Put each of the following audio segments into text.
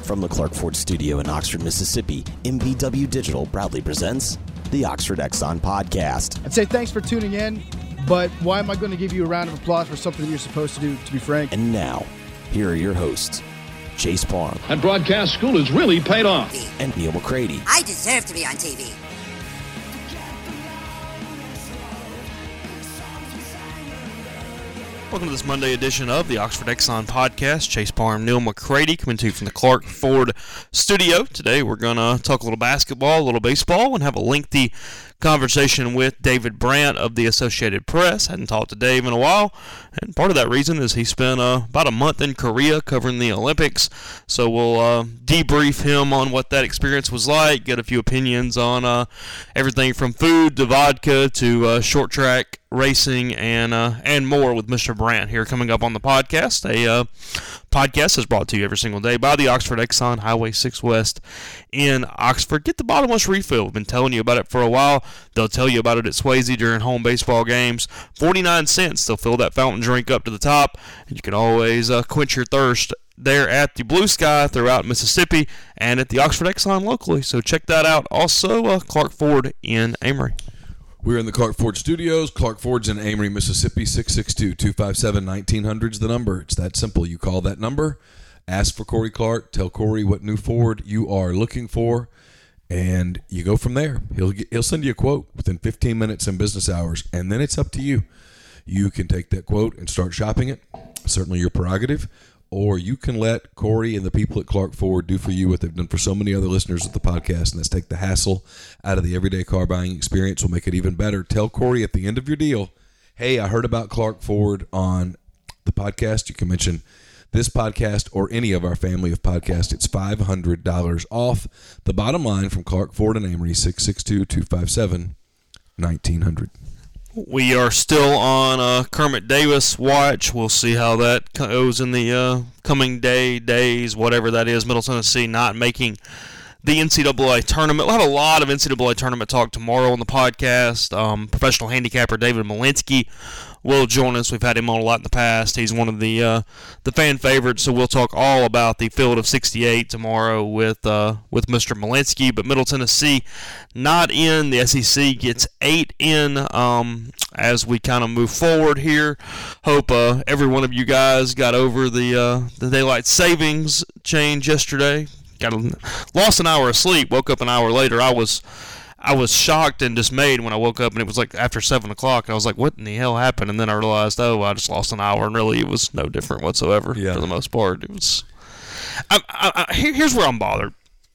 From the Clark Ford Studio in Oxford, Mississippi, MVW Digital proudly presents the Oxford Exxon Podcast. I'd say thanks for tuning in, but why am I going to give you a round of applause for something that you're supposed to do, to be frank? And now, here are your hosts, Chase Parham. And broadcast school has really paid off. And Neil McCready. I deserve to be on TV. Welcome to this Monday edition of the Oxford Exxon Podcast. Chase Parham, Neil McCready coming to you from the Clark Ford Studio. Today we're going to talk a little basketball, a little baseball, and have a lengthy conversation with David Brandt of the Associated Press. Hadn't talked to Dave in a while, and part of that reason is he spent about a month in Korea covering the Olympics. So we'll debrief him on what that experience was like, get a few opinions on everything from food to vodka to short track racing and more with Mr. Brandt here coming up on the podcast. A podcast is brought to you every single day by the Oxford Exxon, Highway 6 West in Oxford. Get the bottomless refill. We've been telling you about it for a while. They'll tell you about it at Swayze during home baseball games. 49 cents. They'll fill that fountain drink up to the top, and you can always quench your thirst there at the Blue Sky throughout Mississippi and at the Oxford Exxon locally. So check that out. Also, Clark Ford in Amory. We're in the Clark Ford Studios. Clark Ford's in Amory, Mississippi. 662-257-1900's the number. It's that simple. You call that number, ask for Corey Clark, tell Corey what new Ford you are looking for, and you go from there. He'll send you a quote within 15 minutes in business hours, and then it's up to you. You can take that quote and start shopping it. Certainly your prerogative. Or you can let Corey and the people at Clark Ford do for you what they've done for so many other listeners of the podcast, and that's take the hassle out of the everyday car buying experience. Will make it even better. Tell Corey at the end of your deal, hey, I heard about Clark Ford on the podcast. You can mention this podcast or any of our family of podcasts. It's $500 off. The bottom line from Clark Ford and Amory, 662-257-1900. We are still on Kermit Davis watch. We'll see how that goes in the coming days, whatever that is. Middle Tennessee not making the NCAA tournament. We'll have a lot of NCAA tournament talk tomorrow on the podcast. Professional handicapper David Malinsky will join us. We've had him on a lot in the past. He's one of the fan favorites, so we'll talk all about the field of 68 tomorrow with Mr. Malinsky. But Middle Tennessee not in. The SEC gets 8 in as we kind of move forward here. Hope every one of you guys got over the daylight savings change yesterday. Lost an hour of sleep, woke up an hour later. I was shocked and dismayed when I woke up, and it was like after 7 o'clock. I was like, what in the hell happened? And then I realized, I just lost an hour, and really it was no different whatsoever for the most part. It was. Here's where I'm bothered.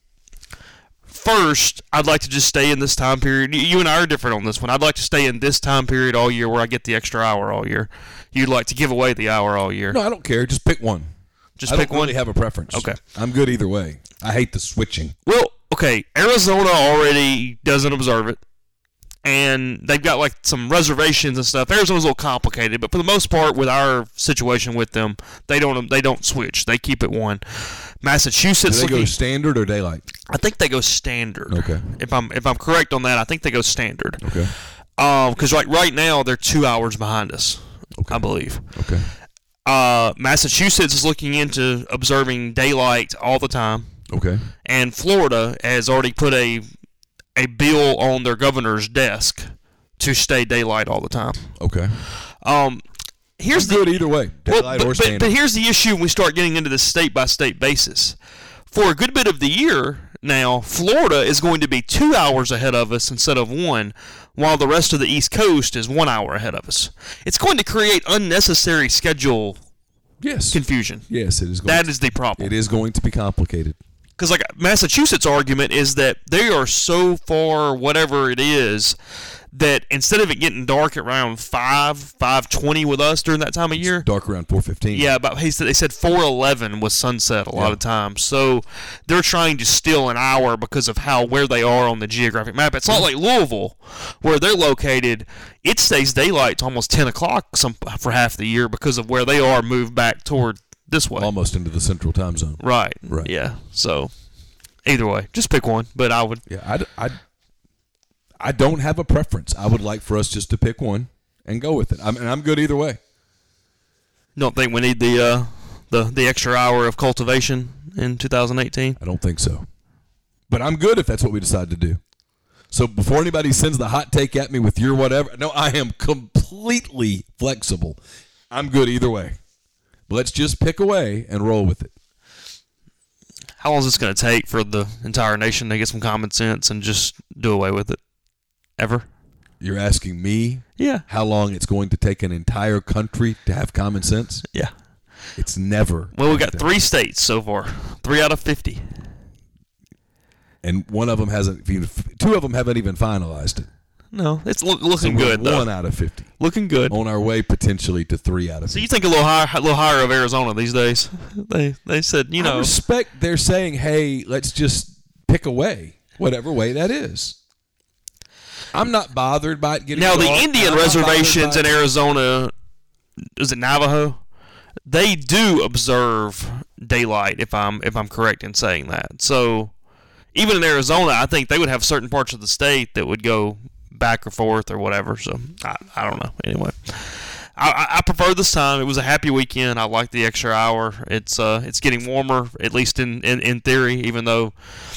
First, I'd like to just stay in this time period. You and I are different on this one. I'd like to stay in this time period all year where I get the extra hour all year. You'd like to give away the hour all year. No, I don't care. Just pick one. Just pick one? I don't really have a preference. Okay. I'm good either way. I hate the switching. Well, okay, Arizona already doesn't observe it, and they've got like some reservations and stuff. Arizona's a little complicated, but for the most part, with our situation with them, they don't switch. They keep it one. Massachusetts. Do they go standard or daylight? I think they go standard. Okay. If I'm correct on that, I think they go standard. Okay. Because right now they're 2 hours behind us. Okay. I believe. Okay. Massachusetts is looking into observing daylight all the time. Okay. And Florida has already put a bill on their governor's desk to stay daylight all the time. Okay. Here's good either way, daylight or standard. But here's the issue when we start getting into this state-by-state basis. For a good bit of the year now, Florida is going to be 2 hours ahead of us instead of 1, while the rest of the East Coast is 1 hour ahead of us. It's going to create unnecessary schedule confusion. Yes, it is. That is the problem. It is going to be complicated. Because like Massachusetts' argument is that they are so far whatever it is that instead of it getting dark at around 5:20 with us during that time of year, it's dark around 4:15. Yeah, but they said 4:11 was sunset a lot of times. So they're trying to steal an hour because of where they are on the geographic map. It's not like Louisville, where they're located. It stays daylight to almost 10 o'clock for half the year because of where they are moved back toward this way. Almost into the central time zone. Right. Yeah. So either way, just pick one. But I would. Yeah, I don't have a preference. I would like for us just to pick one and go with it. I'm good either way. Don't think we need the extra hour of cultivation in 2018? I don't think so. But I'm good if that's what we decide to do. So before anybody sends the hot take at me with your whatever, no, I am completely flexible. I'm good either way. But let's just pick away and roll with it. How long is this going to take for the entire nation to get some common sense and just do away with it? Ever? You're asking me Yeah. how long it's going to take an entire country to have common sense? Yeah. It's never. Well, we got 3 states so far. 3 out of 50. And one of them hasn't even, 2 of them haven't even finalized it. No, it's So looking we're good, though. 1 out of 50. Looking good. On our way potentially to 3 out of 50. So you think a little higher of Arizona these days? They said, I respect they're saying, hey, let's just pick away, whatever way that is. I'm not bothered by it getting Now, the dark. Indian I'm not reservations bothered in by it. Arizona, is it Navajo? They do observe daylight, if I'm correct in saying that. So even in Arizona, I think they would have certain parts of the state that would go back or forth or whatever. So I don't know. Anyway, I prefer this time. It was a happy weekend. I like the extra hour. It's getting warmer, at least in theory. Even though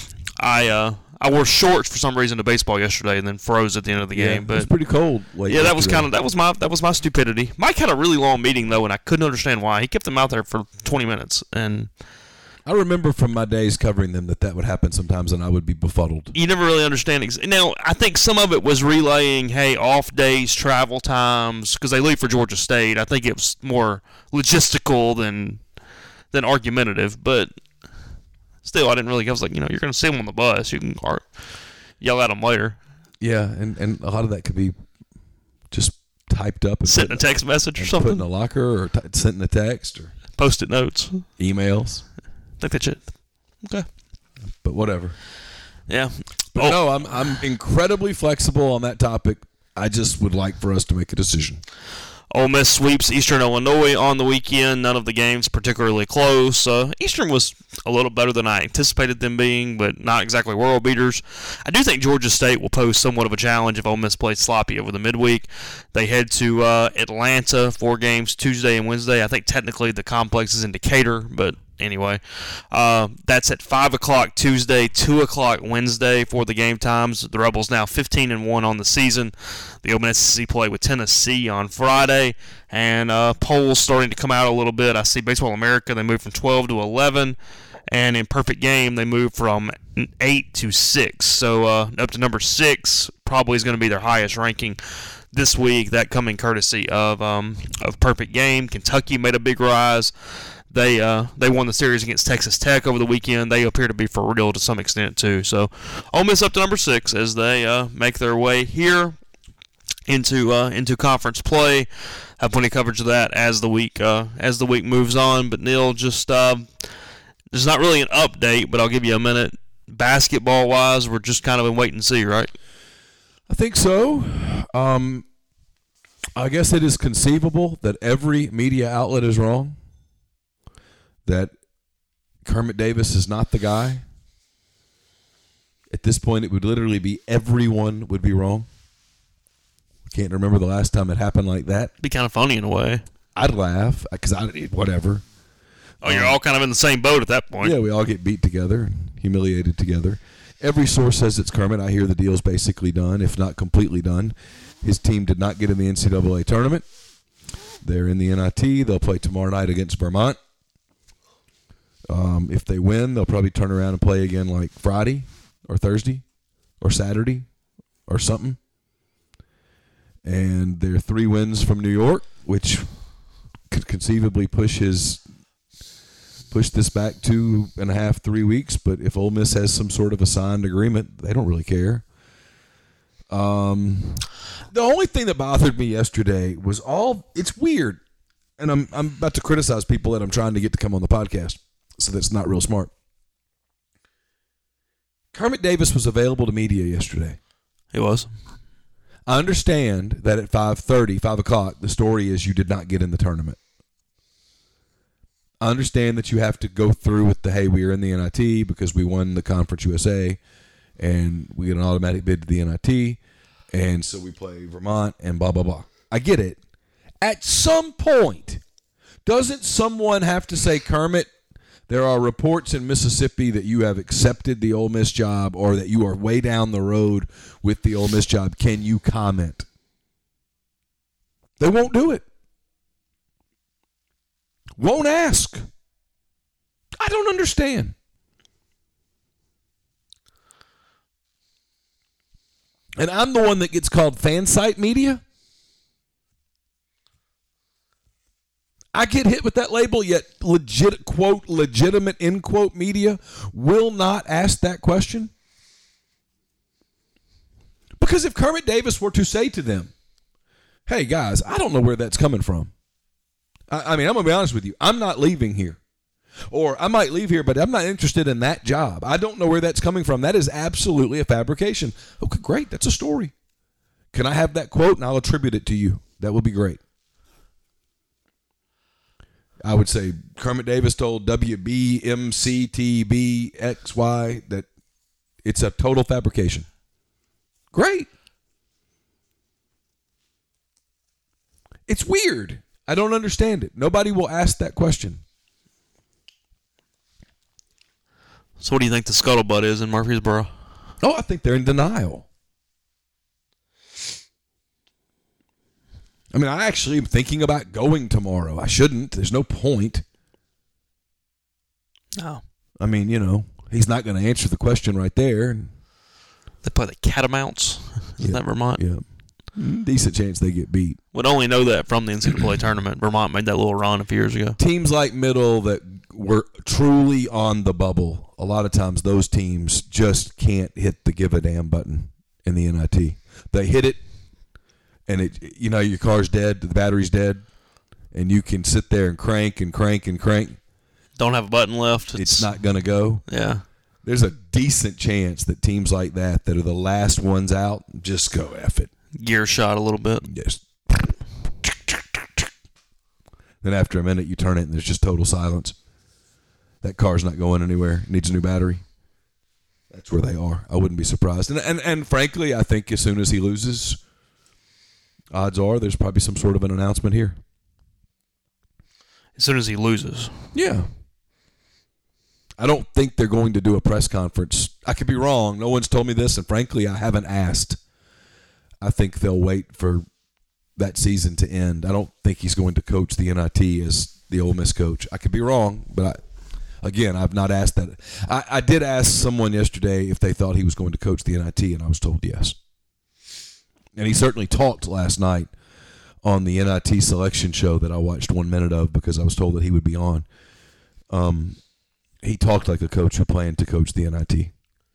I wore shorts for some reason to baseball yesterday and then froze at the end of the game. It But was pretty cold. yeah, that was my stupidity. Mike had a really long meeting though, and I couldn't understand why. He kept them out there for 20 minutes, and I remember from my days covering them that would happen sometimes, and I would be befuddled. you never really understand. Now, I think some of it was relaying, hey, off days, travel times, because they leave for Georgia State. I think it was more logistical than argumentative, but still, I was like, you're going to see them on the bus. You can yell at them later. Yeah, and a lot of that could be just typed up and Sent in a text message or something. put in a locker or sent in a text or Post-it notes. emails. I think that's it. Okay. But whatever. Yeah. But no, I'm incredibly flexible on that topic. I just would like for us to make a decision. Ole Miss sweeps Eastern Illinois on the weekend. None of the games particularly close. Eastern was a little better than I anticipated them being, but not exactly world beaters. I do think Georgia State will pose somewhat of a challenge if Ole Miss plays sloppy over the midweek. They head to Atlanta, 4 games, Tuesday and Wednesday. I think technically the complex is in Decatur, but anyway, that's at 5 o'clock Tuesday, 2 o'clock Wednesday for the game times. The Rebels now 15-1 on the season. The Open SEC play with Tennessee on Friday, and polls starting to come out a little bit. I see Baseball America, they moved from 12 to 11, and in Perfect Game, they moved from 8 to 6. So up to number 6 probably is going to be their highest ranking this week. That coming courtesy of Perfect Game. Kentucky made a big rise. They won the series against Texas Tech over the weekend. They appear to be for real to some extent too. So Ole Miss up to number 6 as they make their way here into conference play. Have plenty of coverage of that as the week moves on. But Neil, just there's not really an update, but I'll give you a minute. Basketball wise, we're just kind of in wait and see, right? I think so. I guess it is conceivable that every media outlet is wrong. That Kermit Davis is not the guy. At this point, it would literally be everyone would be wrong. Can't remember the last time it happened like that. Be kind of funny in a way. I'd laugh because whatever. Oh, you're all kind of in the same boat at that point. Yeah, we all get beat together and humiliated together. Every source says it's Kermit. I hear the deal's basically done, if not completely done. His team did not get in the NCAA tournament. They're in the NIT. They'll play tomorrow night against Vermont. If they win, they'll probably turn around and play again like Friday or Thursday or Saturday or something. And they're 3 wins from New York, which could conceivably push this back 2.5, 3 weeks. But if Ole Miss has some sort of a signed agreement, they don't really care. The only thing that bothered me yesterday was it's weird. And I'm about to criticize people that I'm trying to get to come on the podcast, so that's not real smart. Kermit Davis was available to media yesterday. He was. I understand that at 5:30, 5 o'clock, the story is you did not get in the tournament. I understand that you have to go through with hey, we are in the NIT because we won the Conference USA, and we get an automatic bid to the NIT, and so we play Vermont and blah, blah, blah. I get it. At some point, doesn't someone have to say, Kermit, there are reports in Mississippi that you have accepted the Ole Miss job or that you are way down the road with the Ole Miss job. Can you comment? They won't do it. Won't ask. I don't understand. And I'm the one that gets called fan site media. I get hit with that label, yet legitimate, end quote, media will not ask that question. Because if Kermit Davis were to say to them, hey, guys, I don't know where that's coming from. I mean, I'm going to be honest with you. I'm not leaving here. Or I might leave here, but I'm not interested in that job. I don't know where that's coming from. That is absolutely a fabrication. Okay, great. That's a story. Can I have that quote and I'll attribute it to you? That would be great. I would say Kermit Davis told WBMCTBXY that it's a total fabrication. Great. It's weird. I don't understand it. Nobody will ask that question. So what do you think the scuttlebutt is in Murfreesboro? Oh, I think they're in denial. I mean, I actually am thinking about going tomorrow. I shouldn't. There's no point. No. I mean, he's not going to answer the question right there. They play the Catamounts. Isn't that Vermont? Yeah. Decent chance they get beat. Would only know that from the NCAA tournament. Vermont made that little run a few years ago. Teams like Middle that were truly on the bubble, a lot of times those teams just can't hit the give a damn button in the NIT. They hit it, and your car's dead, the battery's dead, and you can sit there and crank and crank and crank. Don't have a button left. It's not going to go. Yeah. There's a decent chance that teams like that are the last ones out, just go F it. Gear shot a little bit. Yes. Then after a minute, you turn it, and there's just total silence. That car's not going anywhere. It needs a new battery. That's where they are. I wouldn't be surprised. And frankly, I think as soon as he loses, odds are there's probably some sort of an announcement here. As soon as he loses? Yeah. I don't think they're going to do a press conference. I could be wrong. No one's told me this, and frankly, I haven't asked. I think they'll wait for that season to end. I don't think he's going to coach the NIT as the Ole Miss coach. I could be wrong, but I've not asked that. I did ask someone yesterday if they thought he was going to coach the NIT, and I was told yes. And he certainly talked last night on the NIT selection show that I watched 1 minute of because I was told that he would be on. He talked like a coach who planned to coach the NIT.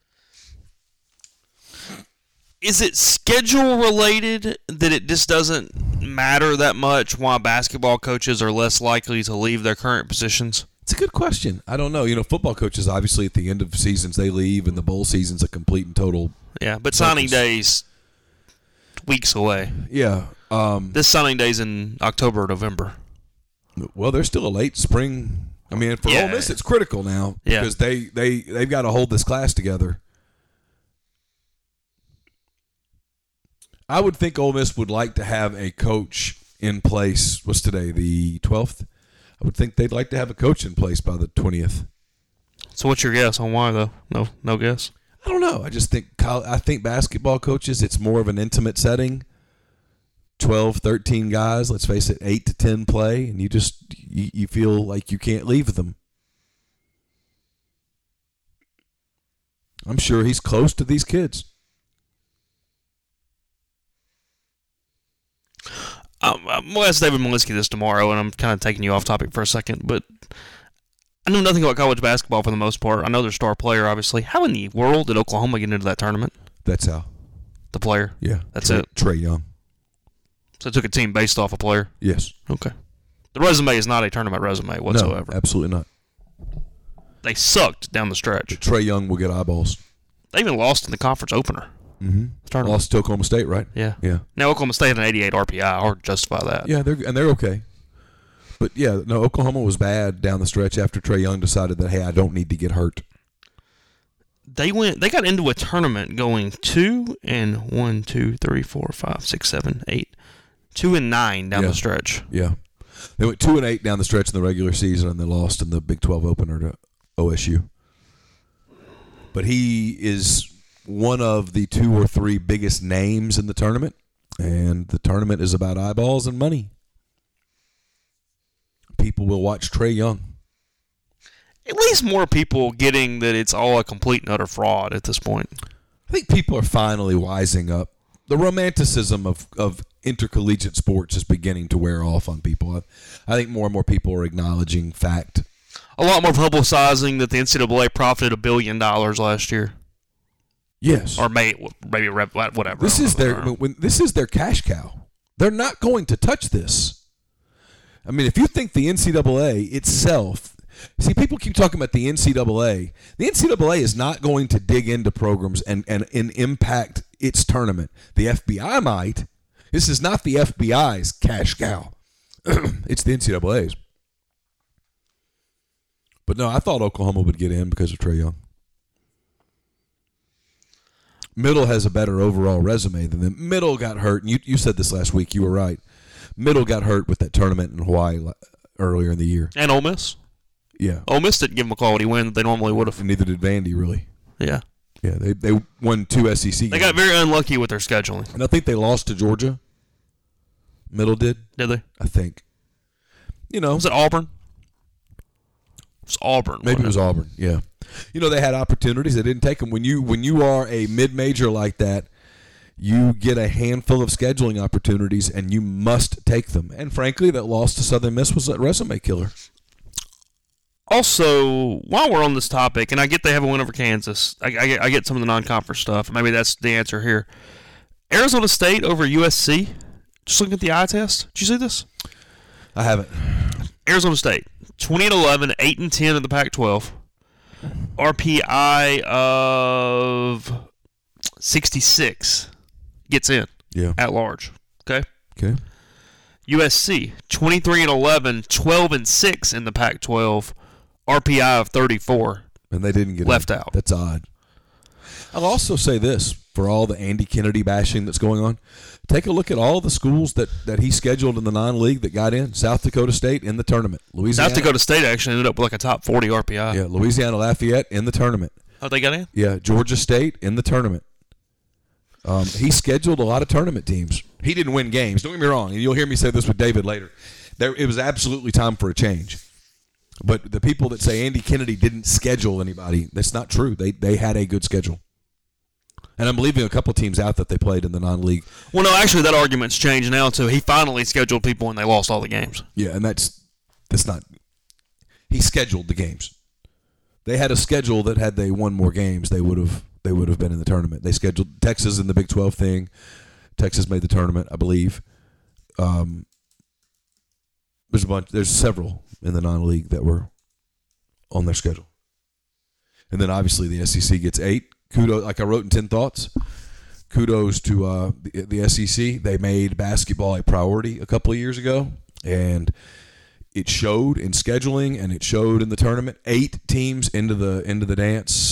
Is it schedule related that it just doesn't matter that much why basketball coaches are less likely to leave their current positions? It's a good question. I don't know. Football coaches, obviously, at the end of seasons, they leave, and the bowl season's a complete and total Yeah, but signing day's weeks away. Yeah. This signing day's in October or November. Well, there's still a late spring. I mean, for Ole Miss, it's critical now because they've got to hold this class together. I would think Ole Miss would like to have a coach in place. What's today, the 12th? I would think they'd like to have a coach in place by the 20th. So what's your guess on why, though? No guess? I don't know. I just think basketball coaches, it's more of an intimate setting. 12, 13 guys, let's face it, 8 to 10 play, and you feel like you can't leave them. I'm sure he's close to these kids. We'll ask David Malinsky this tomorrow, and I'm kind of taking you off topic for a second, but I know nothing about college basketball for the most part. I know their star player, obviously. How in the world did Oklahoma get into that tournament? That's how. The player? Yeah. That's it? Trae Young. So it took a team based off a player? Yes. Okay. The resume is not a tournament resume whatsoever. No, absolutely not. They sucked down the stretch. Trae Young will get eyeballs. They even lost in the conference opener. Mm-hmm. Lost to Oklahoma State, right? Yeah. Yeah. Now Oklahoma State had an 88 RPI. I'll justify that. Yeah, they're okay. But yeah, no, Oklahoma was bad down the stretch after Trae Young decided that, hey, I don't need to get hurt. They got into a tournament going 2-1, 2, 3, 4, 5, 6, 7, 8, 2-9 down the stretch. Yeah. They went 2-8 down the stretch in the regular season, and they lost in the Big 12 opener to OSU. But he is one of the 2 or 3 biggest names in the tournament, and the tournament is about eyeballs and money. People will watch Trae Young. At least more people getting that it's all a complete and utter fraud at this point. I think people are finally wising up. The romanticism of intercollegiate sports is beginning to wear off on people. I think more and more people are acknowledging fact. A lot more publicizing that the NCAA profited $1 billion last year. Yes. Or maybe whatever. This is their cash cow. They're not going to touch this. I mean, if you think the NCAA itself, see, people keep talking about the NCAA. The NCAA is not going to dig into programs and impact its tournament. The FBI might. This is not the FBI's cash cow. It's the NCAA's. But no, I thought Oklahoma would get in because of Trae Young. Middle has a better overall resume than them. Middle got hurt, and you said this last week. You were right. Middle got hurt with that tournament in Hawaii earlier in the year. And Ole Miss. Yeah. Ole Miss didn't give them a quality win that they normally would have. And neither did Vandy, really. Yeah. Yeah, they won 2 SEC games. They got very unlucky with their scheduling. And I think they lost to Georgia. Middle did. Did they? I think. Was it Auburn? It was Auburn. Maybe it was Auburn, yeah. They had opportunities. They didn't take them. When you are a mid-major like that, you get a handful of scheduling opportunities, and you must take them. And frankly, that loss to Southern Miss was a resume killer. Also, while we're on this topic, and I get they have a win over Kansas, I get some of the non-conference stuff. Maybe that's the answer here. Arizona State over USC. Just looking at the eye test. Did you see this? I haven't. Arizona State, 20-11, 8-10 in the Pac-12. RPI of 66 gets in. Yeah. At large. Okay. USC, 23-11, 12-6 in the Pac-12. RPI of 34. And they didn't get left in. out. That's odd. I'll also say this, for all the Andy Kennedy bashing that's going on, take a look at all the schools that he scheduled in the non-league that got in. South Dakota State in the tournament. Louisiana. South Dakota State actually ended up with like a top 40 RPI. Yeah, Louisiana Lafayette in the tournament. Oh, they got in? Yeah, Georgia State in the tournament. He scheduled a lot of tournament teams. He didn't win games. Don't get me wrong. And you'll hear me say this with David later. It was absolutely time for a change. But the people that say Andy Kennedy didn't schedule anybody, that's not true. They had a good schedule. And I'm leaving a couple teams out that they played in the non-league. Well, no, actually that argument's changed now, too. He finally scheduled people and they lost all the games. Yeah, and that's not – he scheduled the games. They had a schedule that had they won more games, they would have been in the tournament. They scheduled Texas in the Big 12 thing. Texas made the tournament, I believe. There's several in the non-league that were on their schedule. And then obviously the SEC gets 8. Kudos, like I wrote in 10 Thoughts, kudos to the SEC. They made basketball a priority a couple of years ago, and it showed in scheduling and it showed in the tournament. 8 teams into the dance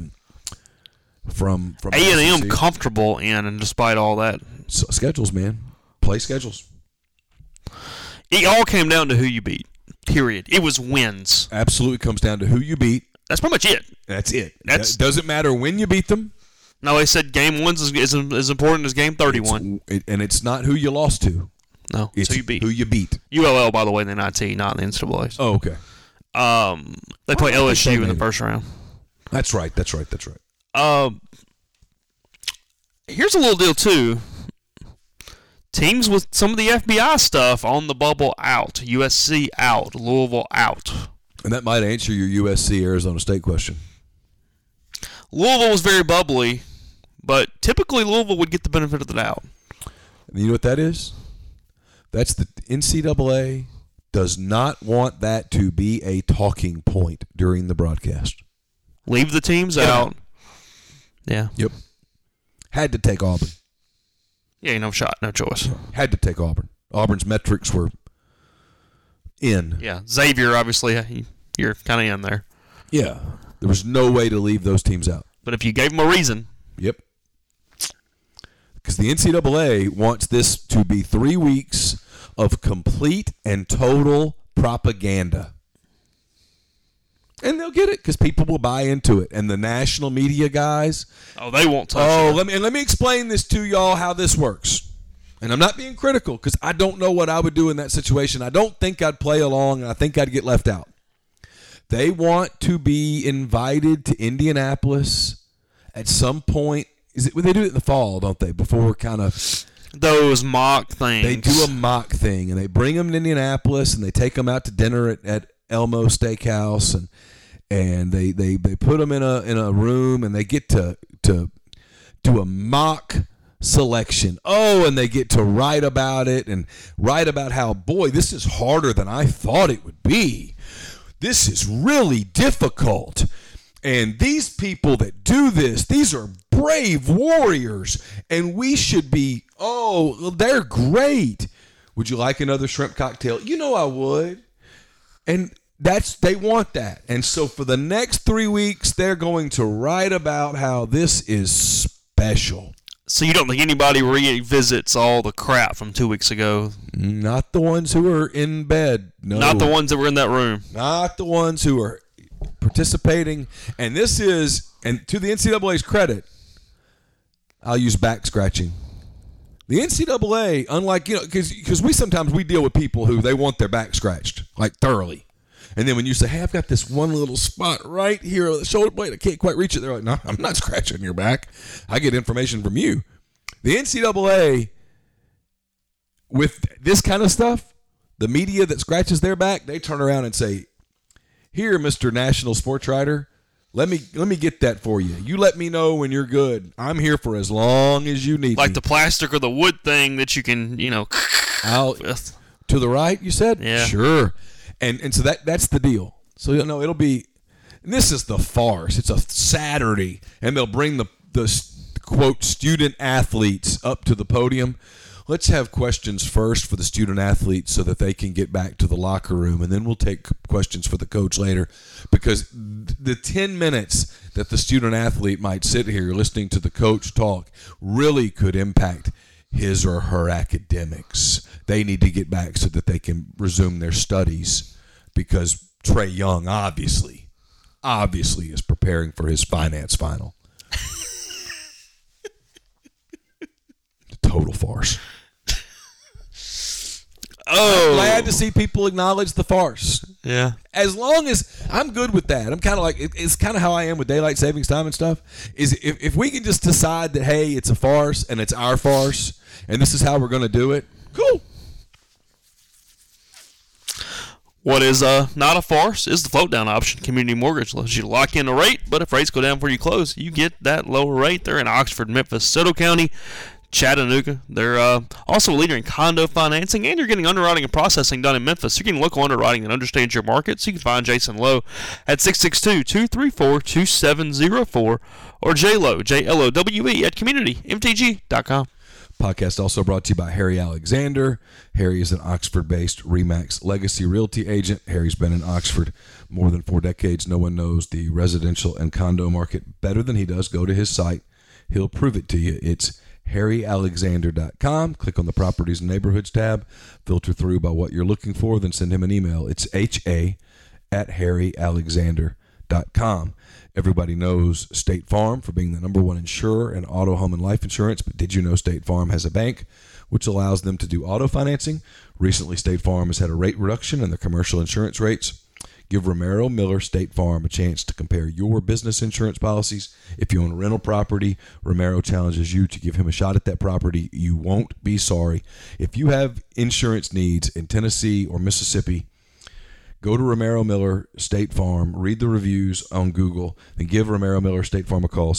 from A&M comfortable in, and despite all that. Schedules, man. Play schedules. It all came down to who you beat, period. It was wins. Absolutely comes down to who you beat. That's pretty much it. That's it. It doesn't matter when you beat them. No, they said game 1 is as important as game 31. And it's not who you lost to. No, it's who you beat. Who you beat. ULL, by the way, in the NIT, not in the NCAA. Oh, okay. They play LSU in the first round. That's right. Here's a little deal, too. Teams with some of the FBI stuff on the bubble out. USC out. Louisville out. And that might answer your USC-Arizona State question. Louisville was very bubbly, but typically Louisville would get the benefit of the doubt. And you know what that is? That's the NCAA does not want that to be a talking point during the broadcast. Leave the teams out. Yeah. Yep. Had to take Auburn. Yeah, no shot, no choice. Had to take Auburn. Auburn's metrics were in. Yeah, Xavier, obviously, you're kind of in there. Yeah. There was no way to leave those teams out. But if you gave them a reason. Yep. Because the NCAA wants this to be 3 weeks of complete and total propaganda. And they'll get it because people will buy into it. And the national media guys. Oh, they won't touch it. Let me explain this to y'all how this works. And I'm not being critical because I don't know what I would do in that situation. I don't think I'd play along, and I think I'd get left out. They want to be invited to Indianapolis at some point. They do it in the fall, don't they? Before kind of those mock things. They do a mock thing, and they bring them to Indianapolis, and they take them out to dinner at Elmo Steakhouse, and they put them in a room, and they get to do a mock selection. Oh, and they get to write about it and write about how, boy, this is harder than I thought it would be. This is really difficult. And these people that do this, these are brave warriors, and we should be, they're great. Would you like another shrimp cocktail? You know I would. And they want that. And so for the next 3 weeks, they're going to write about how this is special. So you don't think anybody revisits all the crap from 2 weeks ago? Not the ones who are in bed. No. Not the ones that were in that room. Not the ones who are participating. And this is, and to the NCAA's credit, I'll use back scratching. The NCAA, unlike, because we deal with people who they want their back scratched, like thoroughly. And then when you say, hey, I've got this one little spot right here on the shoulder blade, I can't quite reach it. They're like, no, I'm not scratching your back. I get information from you. The NCAA, with this kind of stuff, the media that scratches their back, they turn around and say, here, Mr. National Sports Writer, let me get that for you. You let me know when you're good. I'm here for as long as you need like me. The plastic or the wood thing that you can, with. To the right, you said? Yeah. Sure. And so that's the deal. So it'll be, and this is the farce. It's a Saturday, and they'll bring the quote student athletes up to the podium. Let's have questions first for the student athletes so that they can get back to the locker room, and then we'll take questions for the coach later, because the 10 minutes that the student athlete might sit here listening to the coach talk really could impact his or her academics. They need to get back so that they can resume their studies, because Trae Young obviously is preparing for his finance final. Total farce. Oh, I'm glad to see people acknowledge the farce. Yeah. As long as I'm good with that. I'm kind of like, it's kind of how I am with daylight savings time and stuff, is if we can just decide that, hey, it's a farce and it's our farce and this is how we're going to do it, cool. What is not a farce is the float down option. Community Mortgage allows you to lock in a rate, but if rates go down before you close, you get that lower rate. They're in Oxford, Memphis, Soto County, Chattanooga. They're also a leader in condo financing, and you're getting underwriting and processing done in Memphis. You're getting local underwriting that understands your market, so you can find Jason Lowe at 662-234-2704 or JLowe, JLOWE at communitymtg.com. Podcast also brought to you by Harry Alexander. Harry is an Oxford-based RE/MAX legacy realty agent. Harry's been in Oxford more than 4 decades. No one knows the residential and condo market better than he does. Go to his site. He'll prove it to you. It's harryalexander.com. Click on the Properties and Neighborhoods tab. Filter through by what you're looking for, then send him an email. It's ha@harryalexander.com. Everybody knows State Farm for being the #1 insurer in auto, home, and life insurance, but did you know State Farm has a bank which allows them to do auto financing? Recently, State Farm has had a rate reduction in their commercial insurance rates. Give Romero Miller State Farm a chance to compare your business insurance policies. If you own a rental property, Romero challenges you to give him a shot at that property. You won't be sorry. If you have insurance needs in Tennessee or Mississippi, go to Romero Miller State Farm, read the reviews on Google, and give Romero Miller State Farm a call,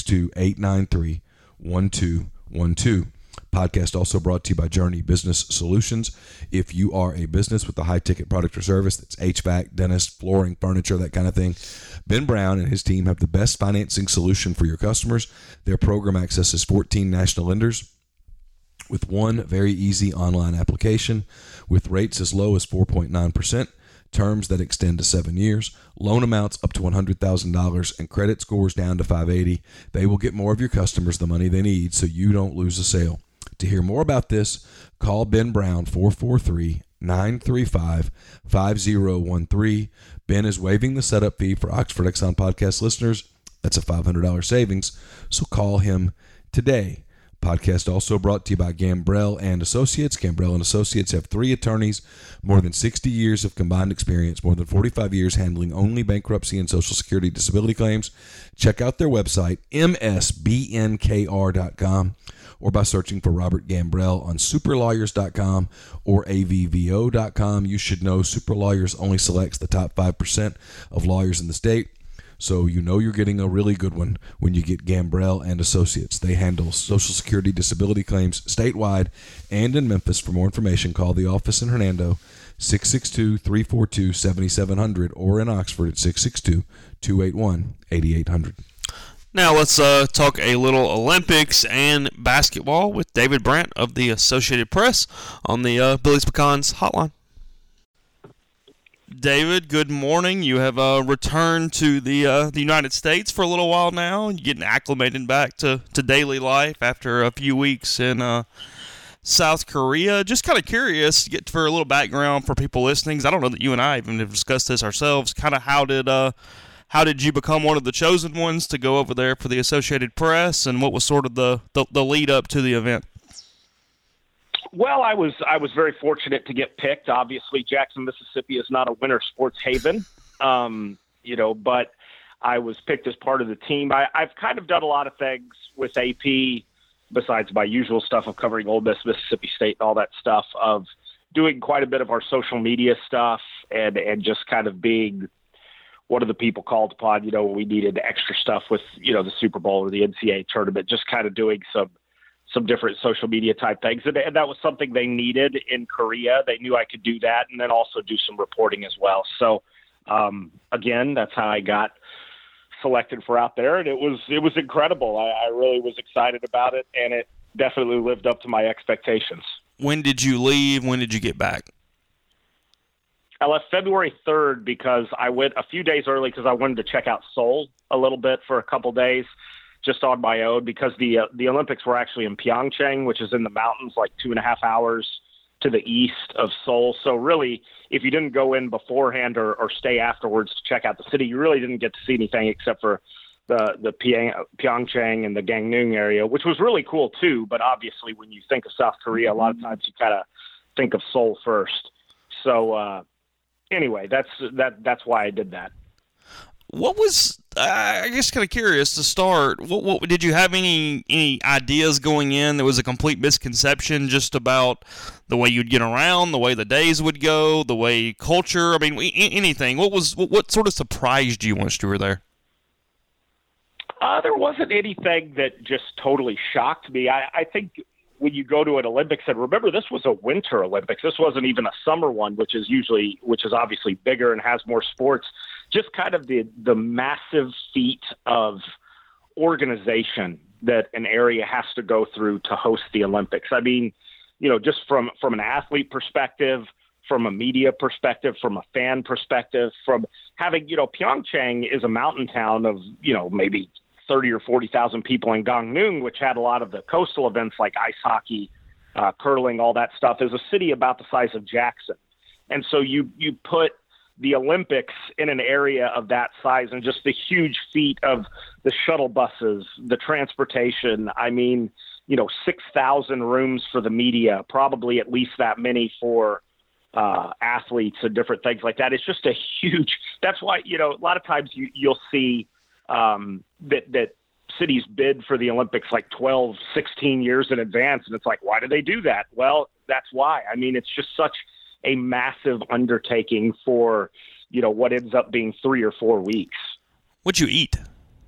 662-893-1212. Podcast also brought to you by Journey Business Solutions. If you are a business with a high-ticket product or service that's HVAC, dentist, flooring, furniture, that kind of thing, Ben Brown and his team have the best financing solution for your customers. Their program accesses 14 national lenders with one very easy online application with rates as low as 4.9%. Terms that extend to 7 years, loan amounts up to $100,000, and credit scores down to 580. They will get more of your customers the money they need so you don't lose a sale. To hear more about this, call Ben Brown, 443-935-5013. Ben is waiving the setup fee for Oxford Exxon podcast listeners. That's a $500 savings, so call him today. Podcast also brought to you by Gambrell and Associates. Gambrell and Associates have 3 attorneys, more than 60 years of combined experience, more than 45 years handling only bankruptcy and Social Security disability claims. Check out their website, msbnkr.com, or by searching for Robert Gambrell on superlawyers.com or avvo.com. You should know Super Lawyers only selects the top 5% of lawyers in the state. So you know you're getting a really good one when you get Gambrell and Associates. They handle Social Security disability claims statewide and in Memphis. For more information, call the office in Hernando, 662-342-7700, or in Oxford at 662-281-8800. Now let's talk a little Olympics and basketball with David Brandt of the Associated Press on the Billy's Pecans hotline. David, good morning. You have returned to the United States for a little while now. You're getting acclimated back to daily life after a few weeks in South Korea. Just kind of curious to get for a little background for people listening, 'cause I don't know that you and I even have discussed this ourselves. Kind of how did you become one of the chosen ones to go over there for the Associated Press, and what was sort of the lead up to the event? Well, I was very fortunate to get picked. Obviously, Jackson, Mississippi is not a winter sports haven, but I was picked as part of the team. I've kind of done a lot of things with AP, besides my usual stuff of covering Ole Miss, Mississippi State, and all that stuff, of doing quite a bit of our social media stuff and just kind of being one of the people called upon, when we needed extra stuff with, the Super Bowl or the NCAA tournament, just kind of doing some different social media type things. And that was something they needed in Korea. They knew I could do that, and then also do some reporting as well. So, again, that's how I got selected for out there. And it was incredible. I really was excited about it, and it definitely lived up to my expectations. When did you leave? When did you get back? I left February 3rd because I went a few days early because I wanted to check out Seoul a little bit for a couple days, just on my own, because the Olympics were actually in Pyeongchang, which is in the mountains, like 2.5 hours to the east of Seoul. So really, if you didn't go in beforehand or stay afterwards to check out the city, you really didn't get to see anything except for the Pyeongchang and the Gangneung area, which was really cool too. But obviously, when you think of South Korea, a lot of times you kind of think of Seoul first. So anyway, that's why I did that. What was, I guess, kind of curious to start, what did you have any ideas going in that was a complete misconception just about the way you'd get around, the way the days would go, the way culture, I mean, anything? What sort of surprised you once you were there? There wasn't anything that just totally shocked me. I think when you go to an Olympics, and remember, this was a winter Olympics. This wasn't even a summer one, which is obviously bigger and has more sports. Just kind of the massive feat of organization that an area has to go through to host the Olympics. I mean, just from an athlete perspective, from a media perspective, from a fan perspective, from having, Pyeongchang is a mountain town of, maybe 30 or 40,000 people, in Gangneung, which had a lot of the coastal events like ice hockey, curling, all that stuff, is a city about the size of Jackson. And so you put the Olympics in an area of that size, and just the huge feat of the shuttle buses, the transportation. I mean, 6,000 rooms for the media, probably at least that many for athletes and different things like that. It's just a huge, that's why, a lot of times you'll see that cities bid for the Olympics like 12, 16 years in advance. And it's like, why do they do that? Well, that's why. I mean, it's just such a massive undertaking for, what ends up being 3 or 4 weeks. What'd you eat?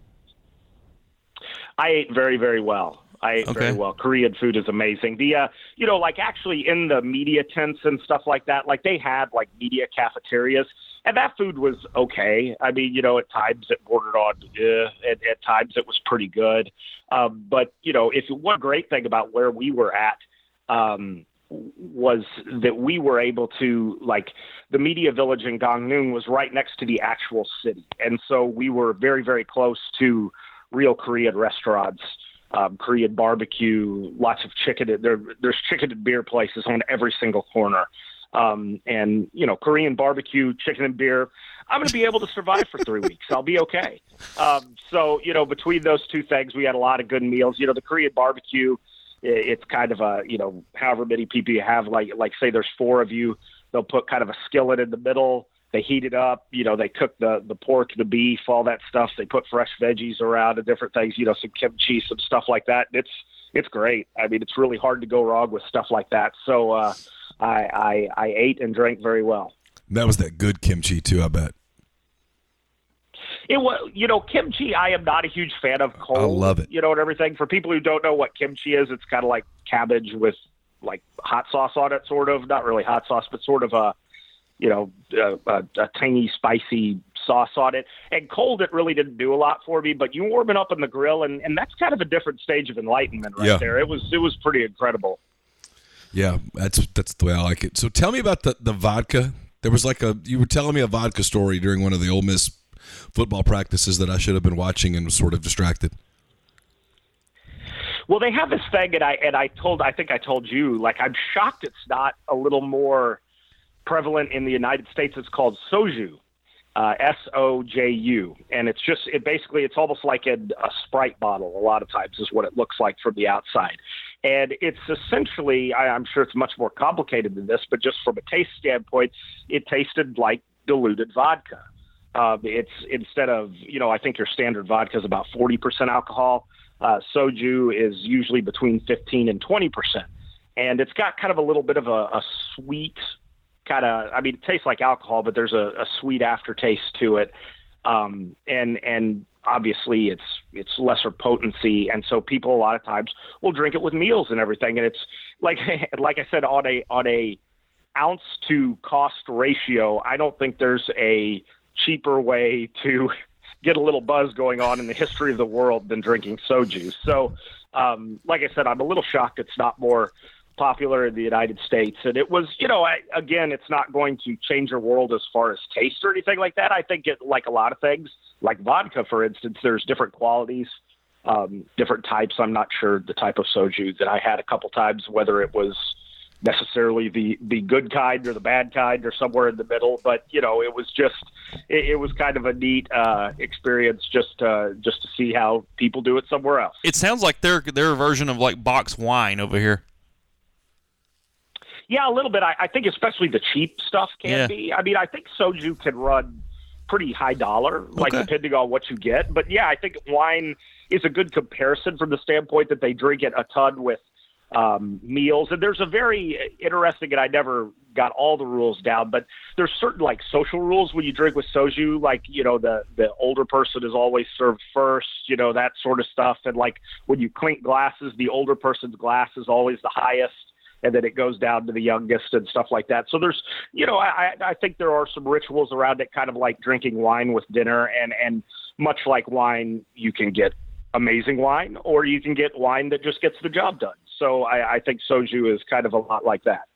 I ate very, very well. Very well. Korean food is amazing. The, like actually in the media tents and stuff like that, like they had like media cafeterias, and that food was okay. I mean, at times it bordered on, at times it was pretty good. But, one great thing about where we were at, was that we were able to, like, the media village in Gangneung was right next to the actual city. And so we were very, very close to real Korean restaurants, Korean barbecue, lots of chicken. There's chicken and beer places on every single corner. and Korean barbecue, chicken and beer, I'm going to be able to survive for 3 weeks. I'll be okay. So between those two things, we had a lot of good meals. The Korean barbecue, it's kind of a, however many people you have, like say there's 4 of you, they'll put kind of a skillet in the middle. They heat it up. They cook the pork, the beef, all that stuff. They put fresh veggies around and different things, some kimchi, some stuff like that. It's great. I mean, it's really hard to go wrong with stuff like that. So I ate and drank very well. That was that good kimchi too, I bet. It was, kimchi, I am not a huge fan of cold. I love it. And everything. For people who don't know what kimchi is, it's kind of like cabbage with like hot sauce on it, sort of. Not really hot sauce, but sort of a tangy, spicy sauce on it. And cold, it really didn't do a lot for me, but you warm it up on the grill, and that's kind of a different stage of enlightenment there. It was pretty incredible. Yeah, that's the way I like it. So tell me about the vodka. There was you were telling me a vodka story during one of the Ole Miss football practices that I should have been watching and was sort of distracted. Well, they have this thing, and I think I told you, I'm shocked it's not a little more prevalent in the United States. It's called soju, SOJU, and it's almost like a Sprite bottle. A lot of times is what it looks like from the outside, and it's essentially, I'm sure it's much more complicated than this, but just from a taste standpoint, it tasted like diluted vodka. It's instead of, I think your standard vodka is about 40% alcohol. Soju is usually between 15 and 20%, and it's got kind of a little bit of a sweet it tastes like alcohol, but there's a sweet aftertaste to it. And obviously it's lesser potency. And so people a lot of times will drink it with meals and everything. And it's like I said, on a ounce to cost ratio, I don't think there's a cheaper way to get a little buzz going on in the history of the world than drinking soju. So, like I said, I'm a little shocked it's not more popular in the United States. And it was, again, it's not going to change your world as far as taste or anything like that. I think it, like a lot of things, like vodka, for instance, there's different qualities, different types. I'm not sure the type of soju that I had a couple times, whether it was necessarily the good kind or the bad kind or somewhere in the middle. But, it was it was kind of a neat experience just to see how people do it somewhere else. It sounds like their version of like box wine over here. Yeah, a little bit. I think especially the cheap stuff can be. I mean, I think soju can run pretty high dollar, depending on what you get. But yeah, I think wine is a good comparison from the standpoint that they drink it a ton with meals. And there's a very interesting, and I never got all the rules down, but there's certain social rules when you drink with soju, the older person is always served first, that sort of stuff. And when you clink glasses, the older person's glass is always the highest, and then it goes down to the youngest and stuff like that. So there's, I think there are some rituals around it, kind of like drinking wine with dinner. And much like wine, you can get amazing wine, or you can get wine that just gets the job done. So I think soju is kind of a lot like that.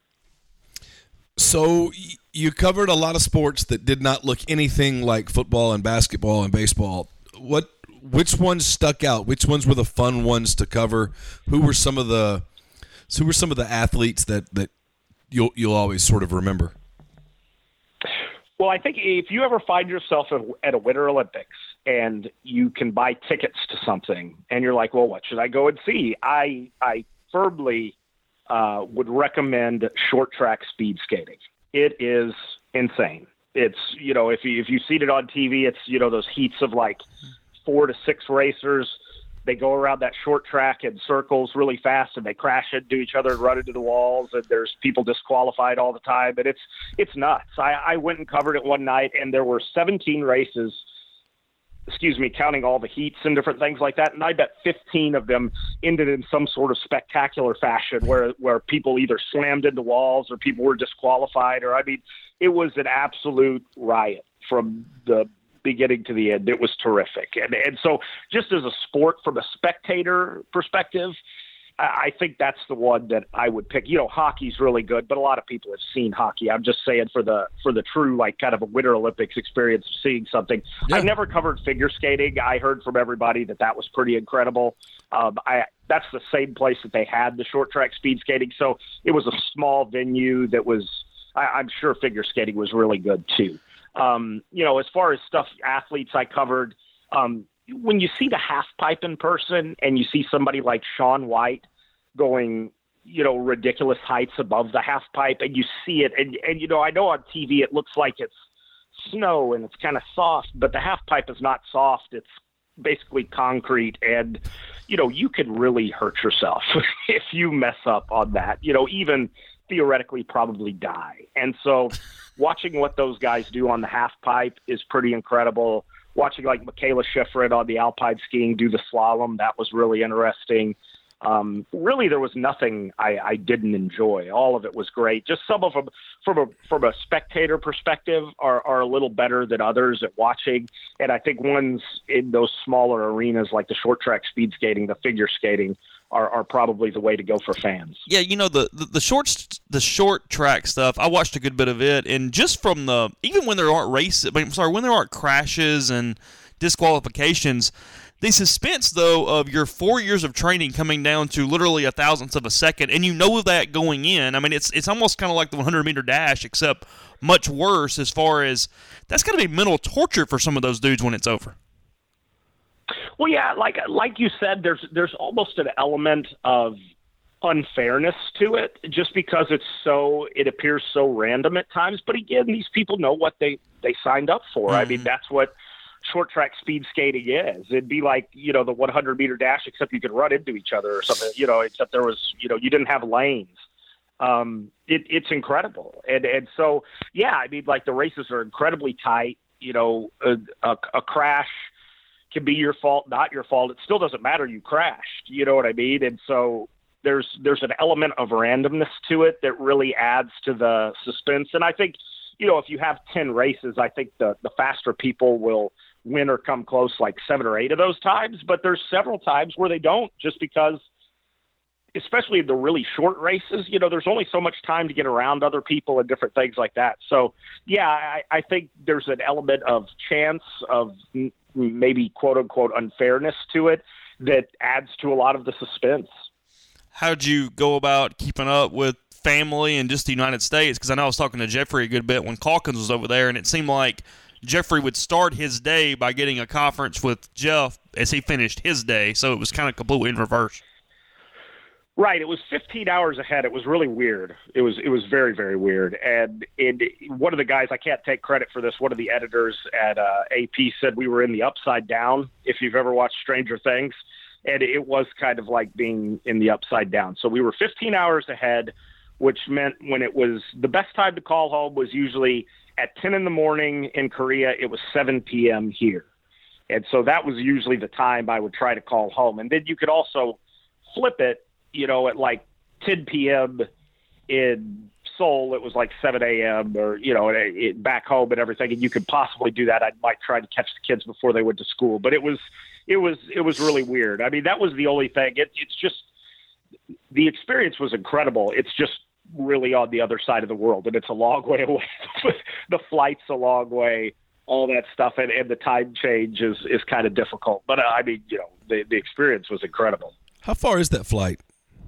So you covered a lot of sports that did not look anything like football and basketball and baseball. Which ones stuck out? Which ones were the fun ones to cover? Who were some of the athletes that you'll always sort of remember? Well, I think if you ever find yourself at a Winter Olympics and you can buy tickets to something and you're like, well, what should I go and see? I firmly would recommend short track speed skating. It is insane. It's, if you've seen it on TV, it's, those heats of 4 to 6 racers. They go around that short track in circles really fast, and they crash into each other and run into the walls, and there's people disqualified all the time. And it's nuts. I went and covered it one night, and there were 17 races, counting all the heats and different things like that. And I bet 15 of them ended in some sort of spectacular fashion where people either slammed into walls or people were disqualified, it was an absolute riot from the beginning to the end. It was terrific. And so just as a sport from a spectator perspective, I think that's the one that I would pick. Hockey's really good, but a lot of people have seen hockey. I'm just saying for the true, kind of a Winter Olympics experience of seeing something. Yeah. I never covered figure skating. I heard from everybody that was pretty incredible. That's the same place that they had the short track speed skating. So it was a small venue that was I'm sure figure skating was really good too. As far as athletes I covered, when you see the half pipe in person and you see somebody like Shaun White going, ridiculous heights above the half pipe, and you see it, and I know on TV it looks like it's snow and it's kind of soft, but the half pipe is not soft. It's basically concrete, and you could really hurt yourself if you mess up on that, even theoretically probably die. And so watching what those guys do on the half pipe is pretty incredible. Watching like Michaela Schifrin on the alpine skiing do the slalom, that was really interesting. Really, there was nothing I didn't enjoy. All of it was great. Just some of them, from a spectator perspective, are a little better than others at watching. And I think ones in those smaller arenas like the short track speed skating, the figure skating, are probably the way to go for fans. Yeah, the short track stuff, I watched a good bit of it, and just from even when there aren't when there aren't crashes and disqualifications, the suspense, though, of your 4 years of training coming down to literally a thousandth of a second, and that going in. I mean, it's almost kind of like the 100-meter dash, except much worse as far as that's got to be mental torture for some of those dudes when it's over. Well, yeah, like you said, there's almost an element of unfairness to it, just because it appears so random at times. But again, these people know what they signed up for. Mm-hmm. I mean, that's what short track speed skating is. It'd be like, the 100-meter dash, except you could run into each other or something, except there was, you didn't have lanes. It's incredible. And so, yeah, I mean, like the races are incredibly tight. A crash can be your fault, not your fault. It still doesn't matter. You crashed, you know what I mean? And so there's an element of randomness to it that really adds to the suspense. And I think, if you have 10 races, I think the faster people will win or come close like 7 or 8 of those times. But there's several times where they don't, just because, especially the really short races, there's only so much time to get around other people and different things like that. So, yeah, I think there's an element of chance, of maybe quote-unquote unfairness to it that adds to a lot of the suspense. How'd you go about keeping up with family and just the United States? Because I know I was talking to Jeffrey a good bit when Calkins was over there, and it seemed like Jeffrey would start his day by getting a conference with Jeff as he finished his day, so it was kind of completely in reverse. Right. It was 15 hours ahead. It was really weird. It was very, very weird. And one of the guys, I can't take credit for this, one of the editors at AP said we were in the Upside Down, if you've ever watched Stranger Things. And it was kind of like being in the Upside Down. So we were 15 hours ahead, which meant when it was the best time to call home was usually at 10 in the morning in Korea. It was 7 p.m. here. And so that was usually the time I would try to call home. And then you could also flip it, at like 10 p.m. in Seoul, it was like 7 a.m. or, back home and everything. And you could possibly do that. I might try to catch the kids before they went to school, but it was really weird. I mean, that was the only thing. It's just, the experience was incredible. It's just really on the other side of the world, and it's a long way away. The flight's a long way, all that stuff. And the time change is kind of difficult, but I mean, the experience was incredible. How far is that flight?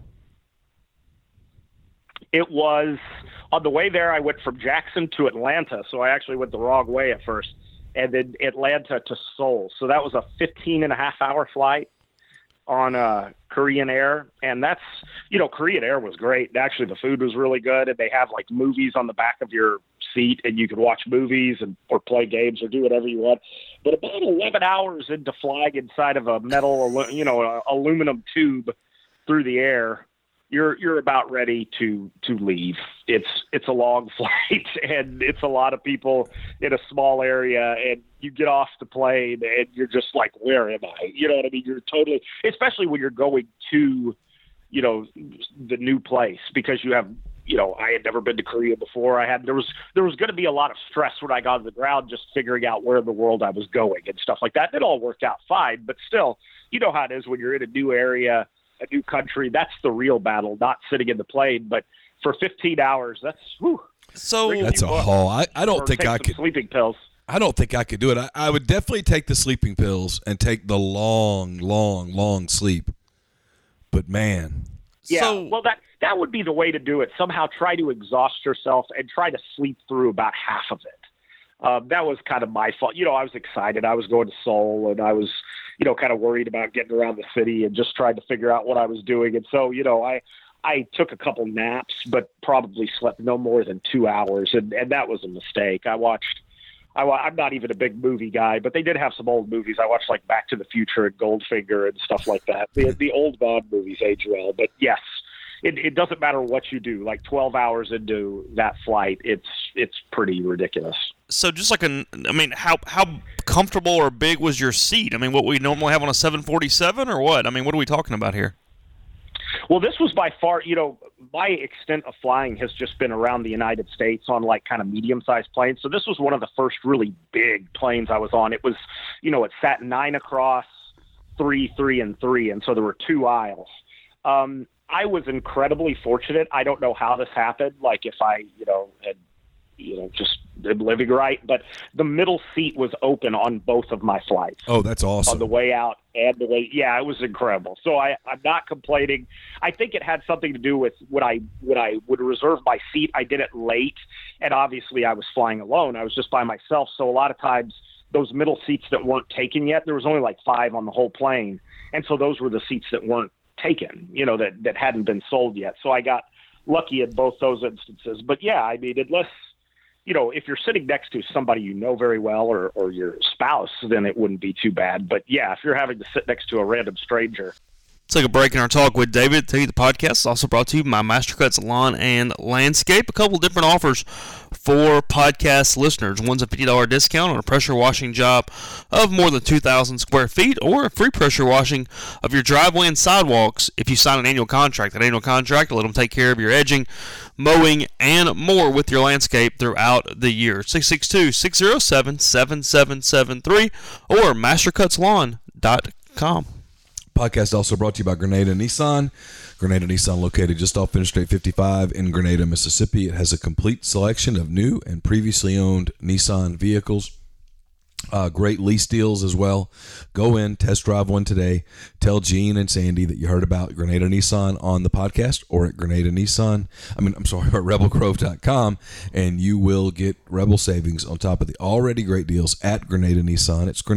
It was, on the way there, I went from Jackson to Atlanta, so I actually went the wrong way at first, and then Atlanta to Seoul. So that was a 15-and-a-half-hour flight on Korean Air, and that's, Korean Air was great. Actually, the food was really good, and they have, like, movies on the back of your seat, and you could watch movies or play games or do whatever you want. But about 11 hours into flying inside of a metal, aluminum tube through the air, you're about ready to leave. It's a long flight, and it's a lot of people in a small area, and you get off the plane and you're just like, where am I? You know what I mean? You're totally, especially when you're going to, the new place, because you have, I had never been to Korea before. There was going to be a lot of stress when I got on the ground, just figuring out where in the world I was going and stuff like that. It all worked out fine, but still, you know how it is when you're in a new area, a new country. That's the real battle, not sitting in the plane. But for 15 hours, that's that's a haul. I don't think I could. Sleeping pills. I don't think I could do it. I would definitely take the sleeping pills and take the long sleep. But man, yeah. Well, that would be the way to do it. Somehow try to exhaust yourself and try to sleep through about half of it. That was kind of my fault. I was excited. I was going to Seoul, and I was, kind of worried about getting around the city and just trying to figure out what I was doing. And so, I took a couple naps, but probably slept no more than 2 hours. And that was a mistake. I'm not even a big movie guy, but they did have some old movies. I watched like Back to the Future and Goldfinger and stuff like that. The old Bond movies age well, but yes, it doesn't matter what you do. Like 12 hours into that flight, it's pretty ridiculous. So just like how comfortable or big was your seat? I mean, what we normally have on a 747 or what? I mean, what are we talking about here? Well, this was by far, my extent of flying has just been around the United States on like kind of medium-sized planes. So this was one of the first really big planes I was on. It was, it sat 9 across, 3, 3, and 3. And so there were 2 aisles. I was incredibly fortunate. I don't know how this happened. Like if I, had, just living right, but the middle seat was open on both of my flights. Oh, that's awesome. On the way out and the way, yeah, it was incredible. So I'm not complaining. I think it had something to do with when I would reserve my seat, I did it late, and obviously I was flying alone. I was just by myself. So a lot of times those middle seats that weren't taken yet, there was only like 5 on the whole plane. And so those were the seats that weren't taken, that hadn't been sold yet. So I got lucky in both those instances. But yeah, I mean, unless, if you're sitting next to somebody you know very well or your spouse, then it wouldn't be too bad. But yeah, if you're having to sit next to a random stranger. Let's take a break in our talk with David. The podcast is also brought to you by Mastercuts Lawn and Landscape. A couple different offers for podcast listeners. One's a $50 discount on a pressure washing job of more than 2,000 square feet, or a free pressure washing of your driveway and sidewalks if you sign an annual contract. That annual contract will let them take care of your edging, mowing, and more with your landscape throughout the year. 662-607-7773 or mastercutslawn.com. Podcast also brought to you by Grenada Nissan. Grenada Nissan, located just off Interstate 55 in Grenada, Mississippi. It has a complete selection of new and previously owned Nissan vehicles. Great lease deals as well. Go in, test drive one today. Tell Gene and Sandy that you heard about Grenada Nissan on the podcast or at rebelgrove.com, and you will get Rebel savings on top of the already great deals at Grenada Nissan. It's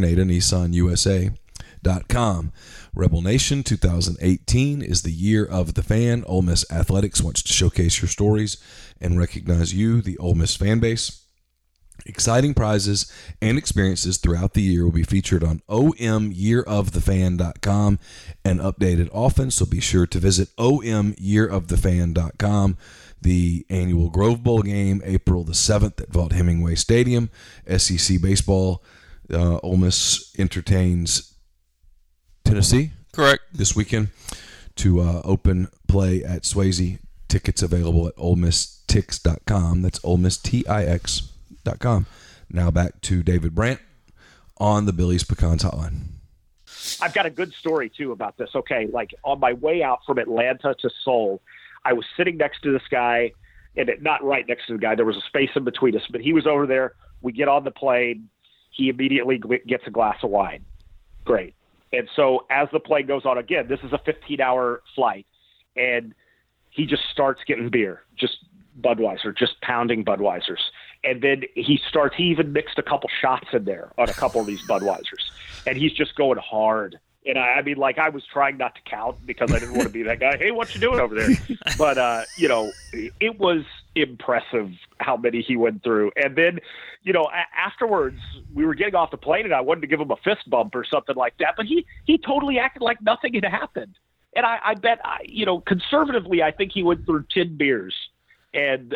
GrenadaNissanUSA.com. Rebel Nation 2018 is the year of the fan. Ole Miss Athletics wants to showcase your stories and recognize you, the Ole Miss fan base. Exciting prizes and experiences throughout the year will be featured on omyearofthefan.com and updated often, so be sure to visit omyearofthefan.com. The annual Grove Bowl game, April the 7th at Vaught Hemingway Stadium. SEC baseball, Ole Miss entertains Tennessee. Correct. This weekend to open play at Swayze. Tickets available at OleMissTix.com. That's OleMissTix.com. Now back to David Brandt on the Billy's Pecans Hotline. I've got a good story, too, about this. Okay, like on my way out from Atlanta to Seoul, I was sitting next to this guy, and not right next to the guy. There was a space in between us, but he was over there. We get on the plane. He immediately gets a glass of wine. Great. And so as the plane goes on, again, this is a 15-hour flight, and he just starts getting beer, just Budweiser, just pounding Budweisers. And then he even mixed a couple shots in there on a couple of these Budweisers. And he's just going hard. And I mean, like, I was trying not to count because I didn't want to be that guy. Hey, what you doing over there? But, it was impressive how many he went through. And then, afterwards, we were getting off the plane, and I wanted to give him a fist bump or something like that. But he totally acted like nothing had happened. And I bet, conservatively, I think he went through 10 beers. And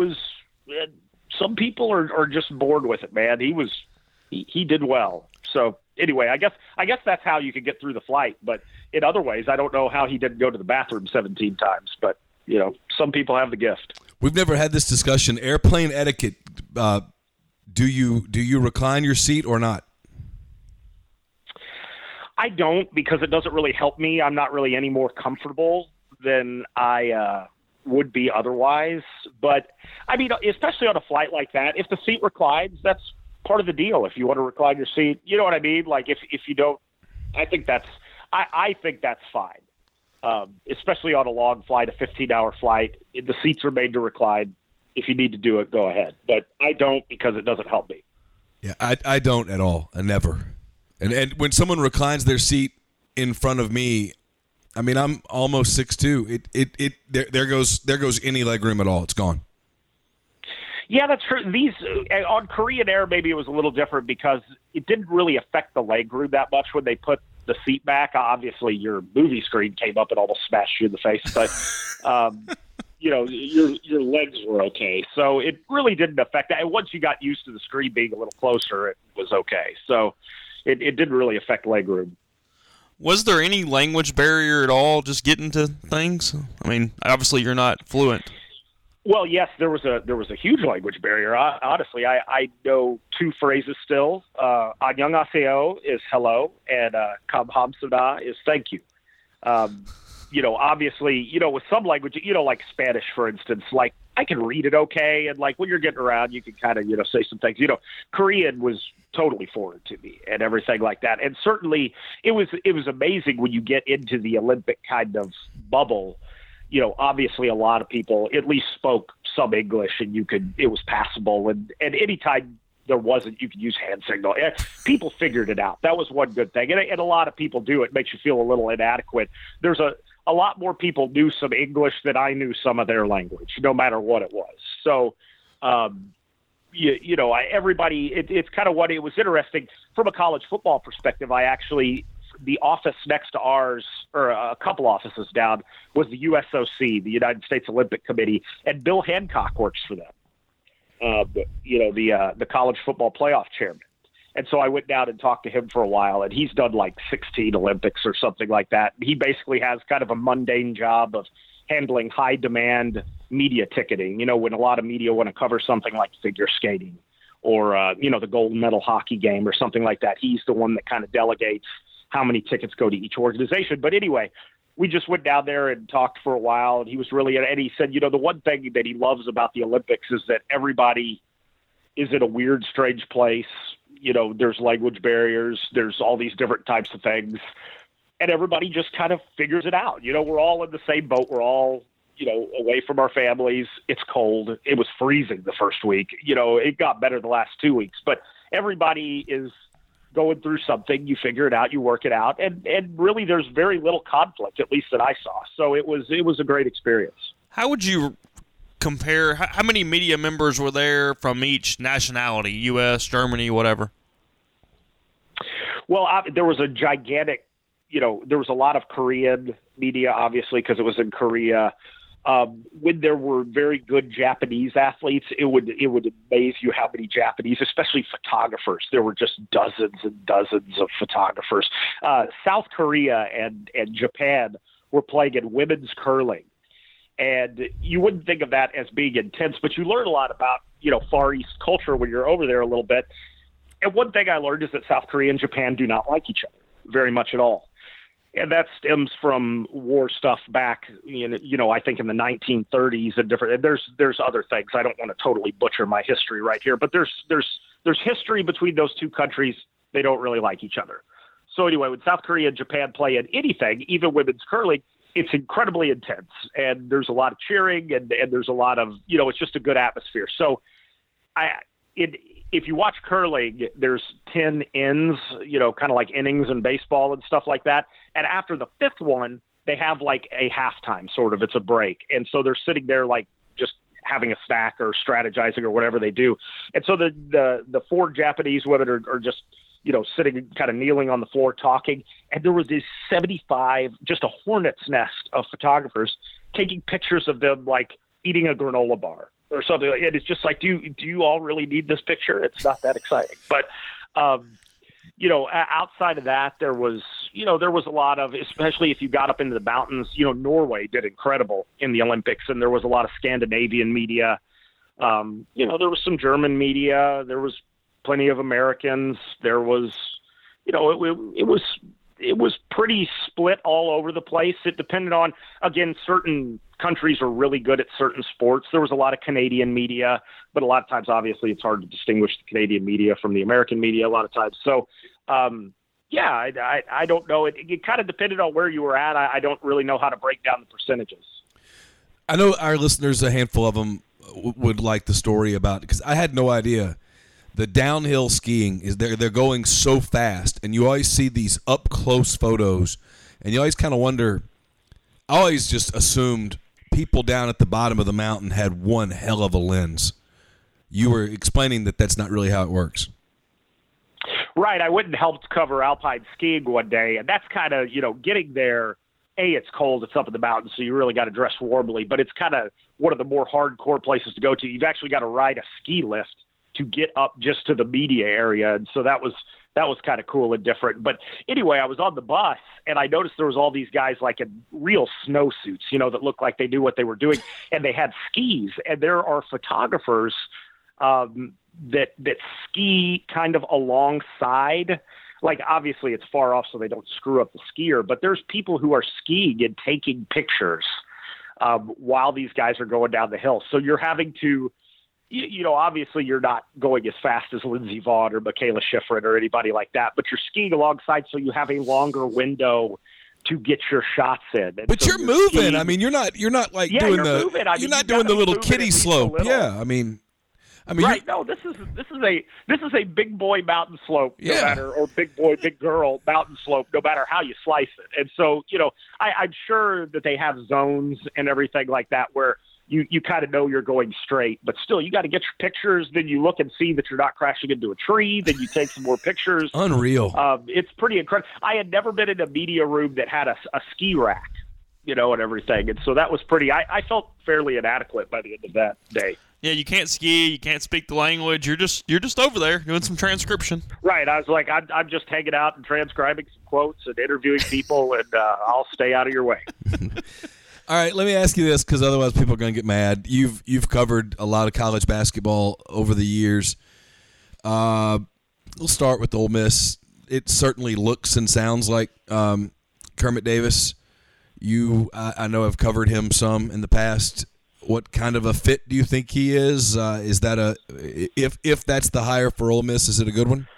some people are just bored with it, man. He did well. So anyway, I guess that's how you could get through the flight. But in other ways, I don't know how he didn't go to the bathroom 17 times. But, some people have the gift. We've never had this discussion. Airplane etiquette. Do you recline your seat or not? I don't, because it doesn't really help me. I'm not really any more comfortable than I would be otherwise. But, I mean, especially on a flight like that, if the seat reclines, that's part of the deal. If you want to recline your seat, you know what I mean? Like if you don't, I think that's fine. especially on a long flight, a 15-hour flight. The seats are made to recline. If you need to do it, go ahead. But I don't, because it doesn't help me. Yeah, I don't at all. I never. And when someone reclines their seat in front of me, I mean, I'm almost 6'2". There goes any leg room at all. It's gone. Yeah, that's true. These on Korean Air, maybe it was a little different because it didn't really affect the leg room that much when they put the seat back. Obviously, your movie screen came up and almost smashed you in the face, but your legs were okay. So it really didn't affect that. And once you got used to the screen being a little closer, it was okay. So it didn't really affect leg room. Was there any language barrier at all just getting to things? I mean, obviously you're not fluent. Well, yes, there was a huge language barrier. Honestly, I know two phrases still. 안녕하세요 is hello, and 감사합니다 is thank you. Obviously, with some language, like Spanish, for instance, like I can read it okay, and like when you're getting around, you can kind of, say some things. Korean was totally foreign to me and everything like that. And certainly it was amazing when you get into the Olympic kind of bubble. Obviously a lot of people at least spoke some English, and it was passable. And anytime there wasn't, you could use hand signal. People figured it out. That was one good thing. And a lot of people do. It makes you feel a little inadequate. There's a lot more people knew some English than I knew some of their language, no matter what it was. So, everybody, it's kind of what it was interesting from a college football perspective. The office next to ours, or a couple offices down, was the USOC, the United States Olympic Committee, and Bill Hancock works for them. The college football playoff chairman. And so I went down and talked to him for a while, and he's done like 16 Olympics or something like that. He basically has kind of a mundane job of handling high demand media ticketing. When a lot of media want to cover something like figure skating or, the gold medal hockey game or something like that, he's the one that kind of delegates how many tickets go to each organization. But anyway, we just went down there and talked for a while, and he was really, and he said, the one thing that he loves about the Olympics is that everybody is in a weird, strange place. There's language barriers, there's all these different types of things, and everybody just kind of figures it out. We're all in the same boat. We're all, away from our families. It's cold. It was freezing the first week. It got better the last 2 weeks, but everybody is going through something. You figure it out, you work it out, and really there's very little conflict, at least that I saw. So it was a great experience. How would you compare, how many media members were there from each nationality, U.S., Germany, whatever? Well, there was a gigantic, there was a lot of Korean media, obviously, because it was in Korea. When there were very good Japanese athletes, it would amaze you how many Japanese, especially photographers. There were just dozens and dozens of photographers. South Korea and Japan were playing in women's curling. And you wouldn't think of that as being intense, but you learn a lot about, Far East culture when you're over there a little bit. And one thing I learned is that South Korea and Japan do not like each other very much at all. And that stems from war stuff back, I think in the 1930s and different. There's other things. I don't want to totally butcher my history right here, but there's history between those two countries. They don't really like each other. So anyway, when South Korea and Japan play in anything, even women's curling, it's incredibly intense, and there's a lot of cheering, and there's a lot of, it's just a good atmosphere. So if you watch curling, there's 10 ends, kind of like innings in baseball and stuff like that. And after the fifth one, they have like a halftime sort of, it's a break. And so they're sitting there like just having a snack or strategizing or whatever they do. And so the four Japanese women are just, sitting kind of kneeling on the floor talking. And there was this 75, just a hornet's nest of photographers taking pictures of them like eating a granola bar or something. And it's just like, do you all really need this picture? It's not that exciting. But, outside of that, there was a lot of, especially if you got up into the mountains, Norway did incredible in the Olympics, and there was a lot of Scandinavian media. There was some German media. There was plenty of Americans. There was, it was pretty split all over the place. It depended on, again, certain countries are really good at certain sports. There was a lot of Canadian media, but a lot of times, obviously, it's hard to distinguish the Canadian media from the American media a lot of times. So, Yeah, I don't know. It kind of depended on where you were at. I don't really know how to break down the percentages. I know our listeners, a handful of them, would like the story about, because I had no idea. The downhill skiing is they're going so fast, and you always see these up close photos, and you always kind of wonder. I always just assumed people down at the bottom of the mountain had one hell of a lens. You were explaining that that's not really how it works. Right. I went and helped cover alpine skiing one day, and that's kind of, getting there. It's cold. It's up in the mountains, so you really got to dress warmly. But it's kind of one of the more hardcore places to go to. You've actually got to ride a ski lift to get up just to the media area, and so that was kind of cool and different. But anyway, I was on the bus, and I noticed there was all these guys like in real snowsuits, that looked like they knew what they were doing, and they had skis. And there are photographers that ski kind of alongside. Like, obviously it's far off so they don't screw up the skier, but there's people who are skiing and taking pictures while these guys are going down the hill. So you're having to, obviously you're not going as fast as Lindsey Vonn or Michaela Schifrin or anybody like that, but you're skiing alongside, so you have a longer window to get your shots in. And but so you're moving. skiing, you're not like doing you're the moving. you're not doing the little kiddie slope. Yeah, I mean, right? No, this is a big boy mountain slope, no matter, or big boy, big girl mountain slope, no matter how you slice it. And so, I'm sure that they have zones and everything like that where you kind of know you're going straight, but still you got to get your pictures. Then you look and see that you're not crashing into a tree. Then you take some more pictures. Unreal. It's pretty incredible. I had never been in a media room that had a ski rack, and everything. And so that was pretty. I felt fairly inadequate by the end of that day. Yeah, you can't ski, you can't speak the language. You're just over there doing some transcription. Right. I was like, I'm just hanging out and transcribing some quotes and interviewing people, and I'll stay out of your way. All right, let me ask you this, because otherwise people are going to get mad. You've covered a lot of college basketball over the years. We'll start with Ole Miss. It certainly looks and sounds like Kermit Davis. I know I've covered him some in the past. What kind of a fit do you think he is? Is that if that's the hire for Ole Miss, is it a good one?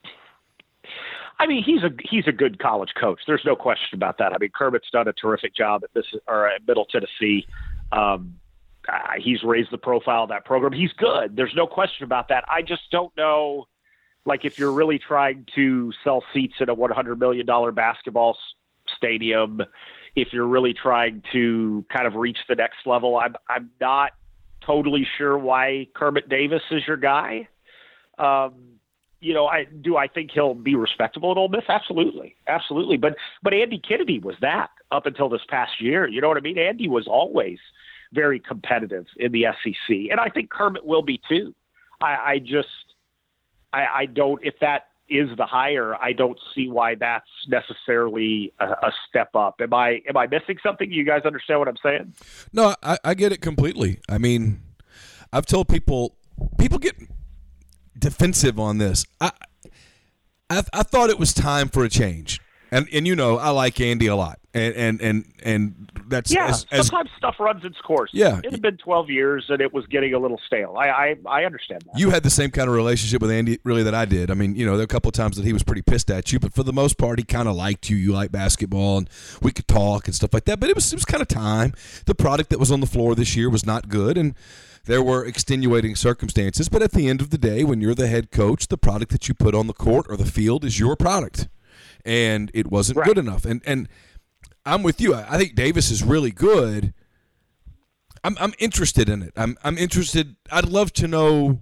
I mean, he's a good college coach. There's no question about that. I mean, Kermit's done a terrific job at Middle Tennessee. He's raised the profile of that program. He's good. There's no question about that. I just don't know, like, if you're really trying to sell seats in a $100 million basketball stadium, if you're really trying to kind of reach the next level, I'm not totally sure why Kermit Davis is your guy. I think he'll be respectable at Ole Miss? Absolutely. But Andy Kennedy was that up until this past year. You know what I mean? Andy was always very competitive in the SEC, and I think Kermit will be too. I don't, if that is the hire, I don't see why that's necessarily a step up. Am I missing something? You guys understand what I'm saying? No, I get it completely. I mean, I've told people get defensive on this. I thought it was time for a change, and I like Andy a lot, and that's sometimes stuff runs its course. Yeah, it had been 12 years, and it was getting a little stale. I understand that. You had the same kind of relationship with Andy, really, that I did. I mean, there were a couple of times that he was pretty pissed at you, but for the most part, he kind of liked you. You liked basketball, and we could talk and stuff like that. But it was kind of time. The product that was on the floor this year was not good, and there were extenuating circumstances. But at the end of the day, when you're the head coach, the product that you put on the court or the field is your product, and it wasn't good enough. And I'm with you. I think Davis is really good. I'm interested in it. I'm interested. I'd love to know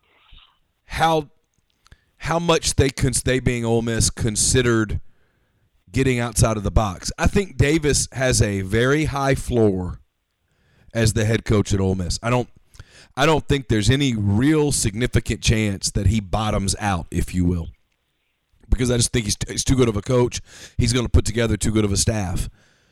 how much they being Ole Miss considered getting outside of the box. I think Davis has a very high floor as the head coach at Ole Miss. I don't think there's any real significant chance that he bottoms out, if you will, because I just think he's too good of a coach. He's going to put together too good of a staff.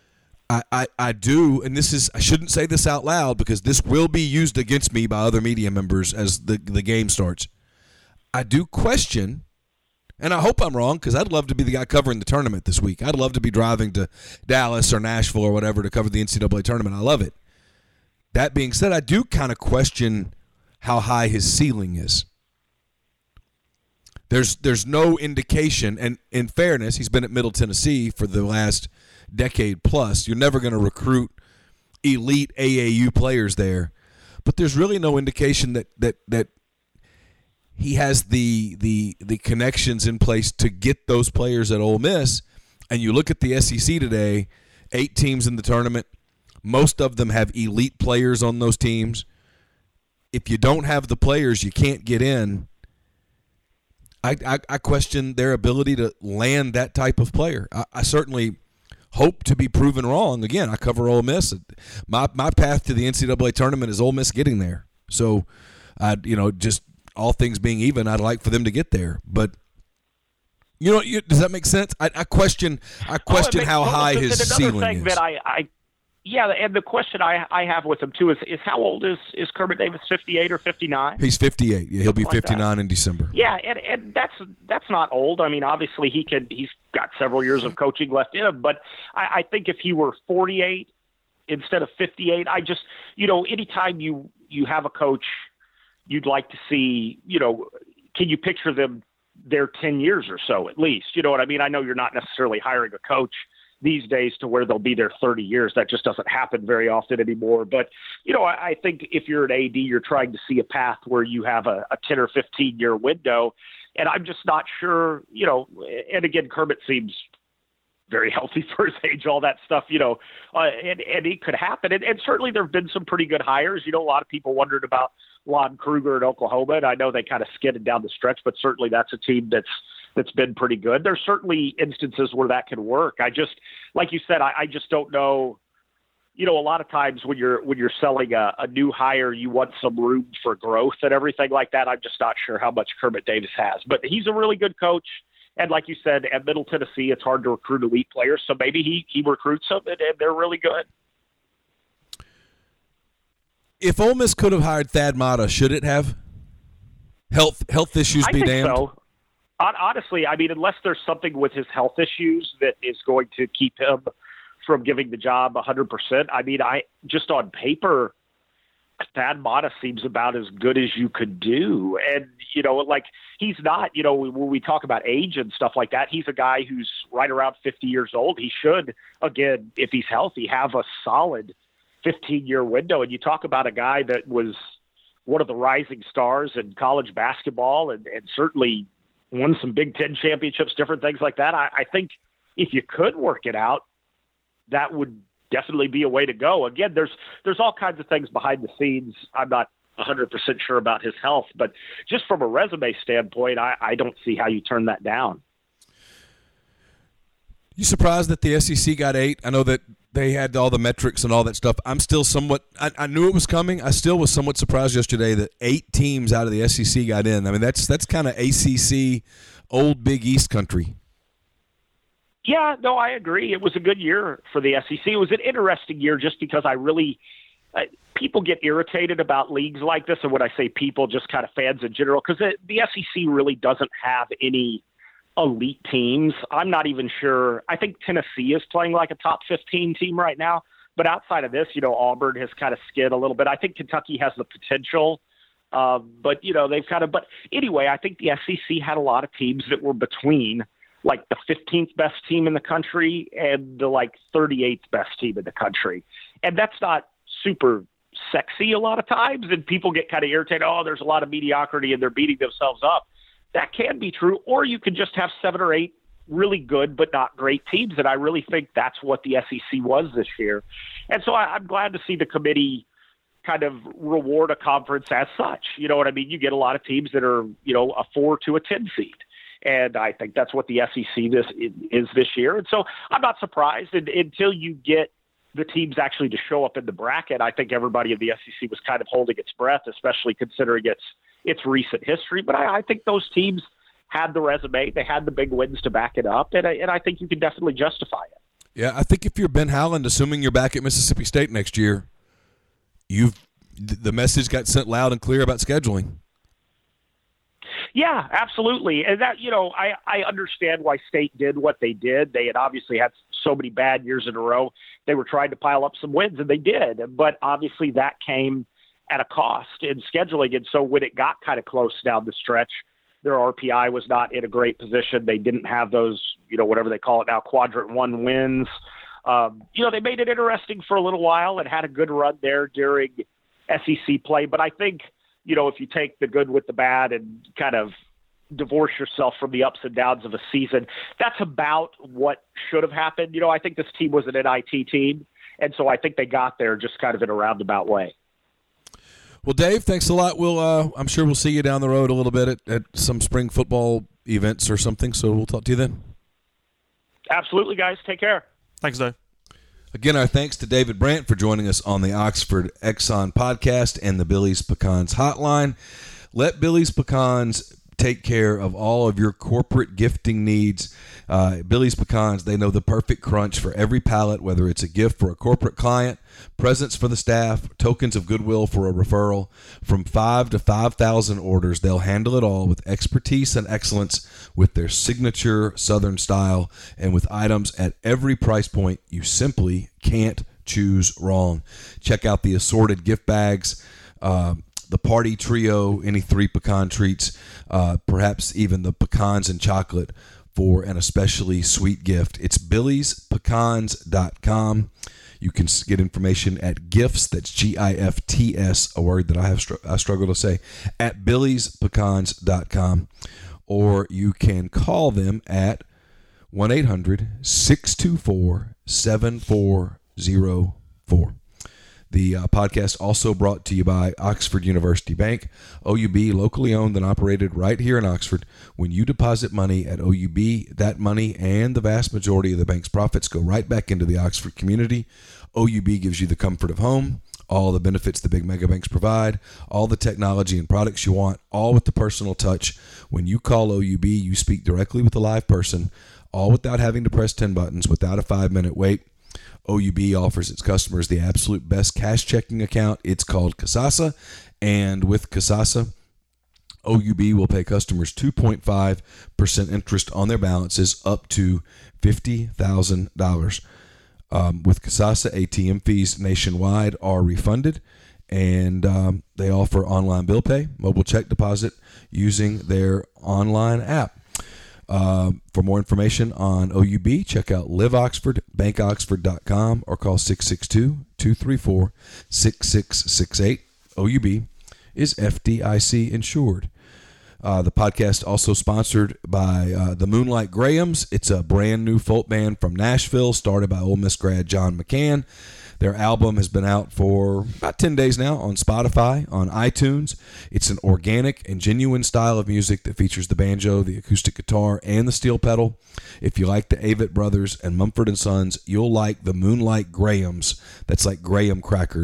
I do, and I shouldn't say this out loud because this will be used against me by other media members as the game starts. I do question, and I hope I'm wrong, because I'd love to be the guy covering the tournament this week. I'd love to be driving to Dallas or Nashville or whatever to cover the NCAA tournament. I love it. That being said, I do kind of question how high his ceiling is. There's no indication, and in fairness, he's been at Middle Tennessee for the last decade plus. You're never going to recruit elite AAU players there, but there's really no indication that he has the connections in place to get those players at Ole Miss. And you look at the SEC today, 8 teams in the tournament. Most of them have elite players on those teams. If you don't have the players, you can't get in. I question their ability to land that type of player. I certainly hope to be proven wrong. Again, I cover Ole Miss. My path to the NCAA tournament is Ole Miss getting there. So, just all things being even, I'd like for them to get there. But does that make sense? I question how high his ceiling is. And the question I have with him too is how old is Kermit Davis? 58 or 59? He's 58. Yeah, he'll be 59 in December. Yeah, and that's not old. I mean, obviously he's got several years of coaching left in him, but I think if he were 48 instead of 58, I just anytime you have a coach, you'd like to see can you picture them there 10 years or so at least? You know what I mean? I know you're not necessarily hiring a coach these days to where they'll be there 30 years. That just doesn't happen very often anymore. But, I think if you're an AD, you're trying to see a path where you have a 10 or 15 year window. And I'm just not sure, and again, Kermit seems very healthy for his age, all that stuff, and it could happen. And certainly there have been some pretty good hires. A lot of people wondered about Lon Kruger at Oklahoma, and I know they kind of skidded down the stretch, but certainly that's a team that's been pretty good. There's certainly instances where that can work. I just, like you said, I just don't know. A lot of times when you're selling a new hire, you want some room for growth and everything like that. I'm just not sure how much Kermit Davis has, but he's a really good coach. And like you said, at Middle Tennessee, it's hard to recruit elite players. So maybe he recruits them and they're really good. If Ole Miss could have hired Thad Matta, should it have? Health issues be damned? I think so. Honestly, I mean, unless there's something with his health issues that is going to keep him from giving the job 100%. I mean, just on paper, Thad Matta seems about as good as you could do. And, he's not, when we talk about age and stuff like that, he's a guy who's right around 50 years old. He should, again, if he's healthy, have a solid 15-year window. And you talk about a guy that was one of the rising stars in college basketball and certainly won some Big Ten championships, different things like that. I think if you could work it out, that would definitely be a way to go. Again, there's all kinds of things behind the scenes. I'm not 100% sure about his health, but just from a resume standpoint, I don't see how you turn that down. You surprised that the SEC got 8? I know that they had all the metrics and all that stuff. I'm still somewhat – I knew it was coming. I still was somewhat surprised yesterday that 8 teams out of the SEC got in. I mean, that's kind of ACC, old Big East country. Yeah, no, I agree. It was a good year for the SEC. It was an interesting year just because people get irritated about leagues like this, and when I say people, just kind of fans in general, because the SEC really doesn't have any elite teams. I'm not even sure. I think Tennessee is playing like a top 15 team right now, but outside of this, Auburn has kind of skid a little bit. I think Kentucky has the potential, but they've kind of. But anyway, I think the SEC had a lot of teams that were between like the 15th best team in the country and the 38th best team in the country. And that's not super sexy a lot of times. And people get kind of irritated. Oh, there's a lot of mediocrity and they're beating themselves up. That can be true. Or you could just have 7 or 8 really good, but not great teams. And I really think that's what the SEC was this year. And so I'm glad to see the committee kind of reward a conference as such. You know what I mean? You get a lot of teams that are, a 4 to a 10 seed. And I think that's what the SEC is this year. And so I'm not surprised until you get the teams actually to show up in the bracket. I think everybody in the SEC was kind of holding its breath, especially considering its recent history. But I think those teams had the resume. They had the big wins to back it up. And I think you can definitely justify it. Yeah, I think if you're Ben Howland, assuming you're back at Mississippi State next year, the message got sent loud and clear about scheduling. Yeah, absolutely. And that, I understand why State did what they did. They had obviously had so many bad years in a row. They were trying to pile up some wins, and they did. But obviously that came at a cost in scheduling. And so when it got kind of close down the stretch, Their RPI was not in a great position. They didn't have those, whatever they call it now, quadrant 1 wins. They made it interesting for a little while and had a good run there during SEC play. But I think, if you take the good with the bad and kind of divorce yourself from the ups and downs of a season, that's about what should have happened. I think this team was an NIT team, and so I think they got there just kind of in a roundabout way. Well, Dave, thanks a lot. I'm sure we'll see you down the road a little bit at some spring football events or something, so we'll talk to you then. Absolutely, guys. Take care. Thanks, Dave. Again, our thanks to David Brandt for joining us on the Oxford Exxon podcast and the Billy's Pecans hotline. Let Billy's Pecans take care of all of your corporate gifting needs. Billy's Pecans, they know the perfect crunch for every pallet, whether it's a gift for a corporate client, presents for the staff, tokens of goodwill for a referral. From 5 to 5,000 orders, they'll handle it all with expertise and excellence, with their signature Southern style, and with items at every price point. You simply can't choose wrong. Check out the assorted gift bags, the party trio, any 3 pecan treats, perhaps even the pecans and chocolate for an especially sweet gift. It's BillysPecans.com. You can get information at gifts, that's GIFTS, a word that I struggle to say, at BillysPecans.com. Or you can call them at 1-800-624-7404. The podcast also brought to you by Oxford University Bank. OUB, locally owned and operated right here in Oxford. When you deposit money at OUB, that money and the vast majority of the bank's profits go right back into the Oxford community. OUB gives you the comfort of home, all the benefits the big mega banks provide, all the technology and products you want, all with the personal touch. When you call OUB, you speak directly with a live person, all without having to press 10 buttons, without a 5-minute wait. OUB offers its customers the absolute best cash checking account. It's called Kasasa, and with Kasasa, OUB will pay customers 2.5% interest on their balances up to $50,000. With Kasasa, ATM fees nationwide are refunded, and they offer online bill pay, mobile check deposit using their online app. For more information on OUB, check out Live Oxford, bankoxford.com, or call 662-234-6668. OUB is FDIC insured. The podcast also sponsored by the Moonlight Grahams. It's a brand new folk band from Nashville, started by Ole Miss grad John McCann. Their album has been out for about 10 days now on Spotify, on iTunes. It's an organic and genuine style of music that features the banjo, the acoustic guitar, and the steel pedal. If you like the Avett Brothers and Mumford & Sons, you'll like the Moonlight Grahams. That's like Graham Cracker,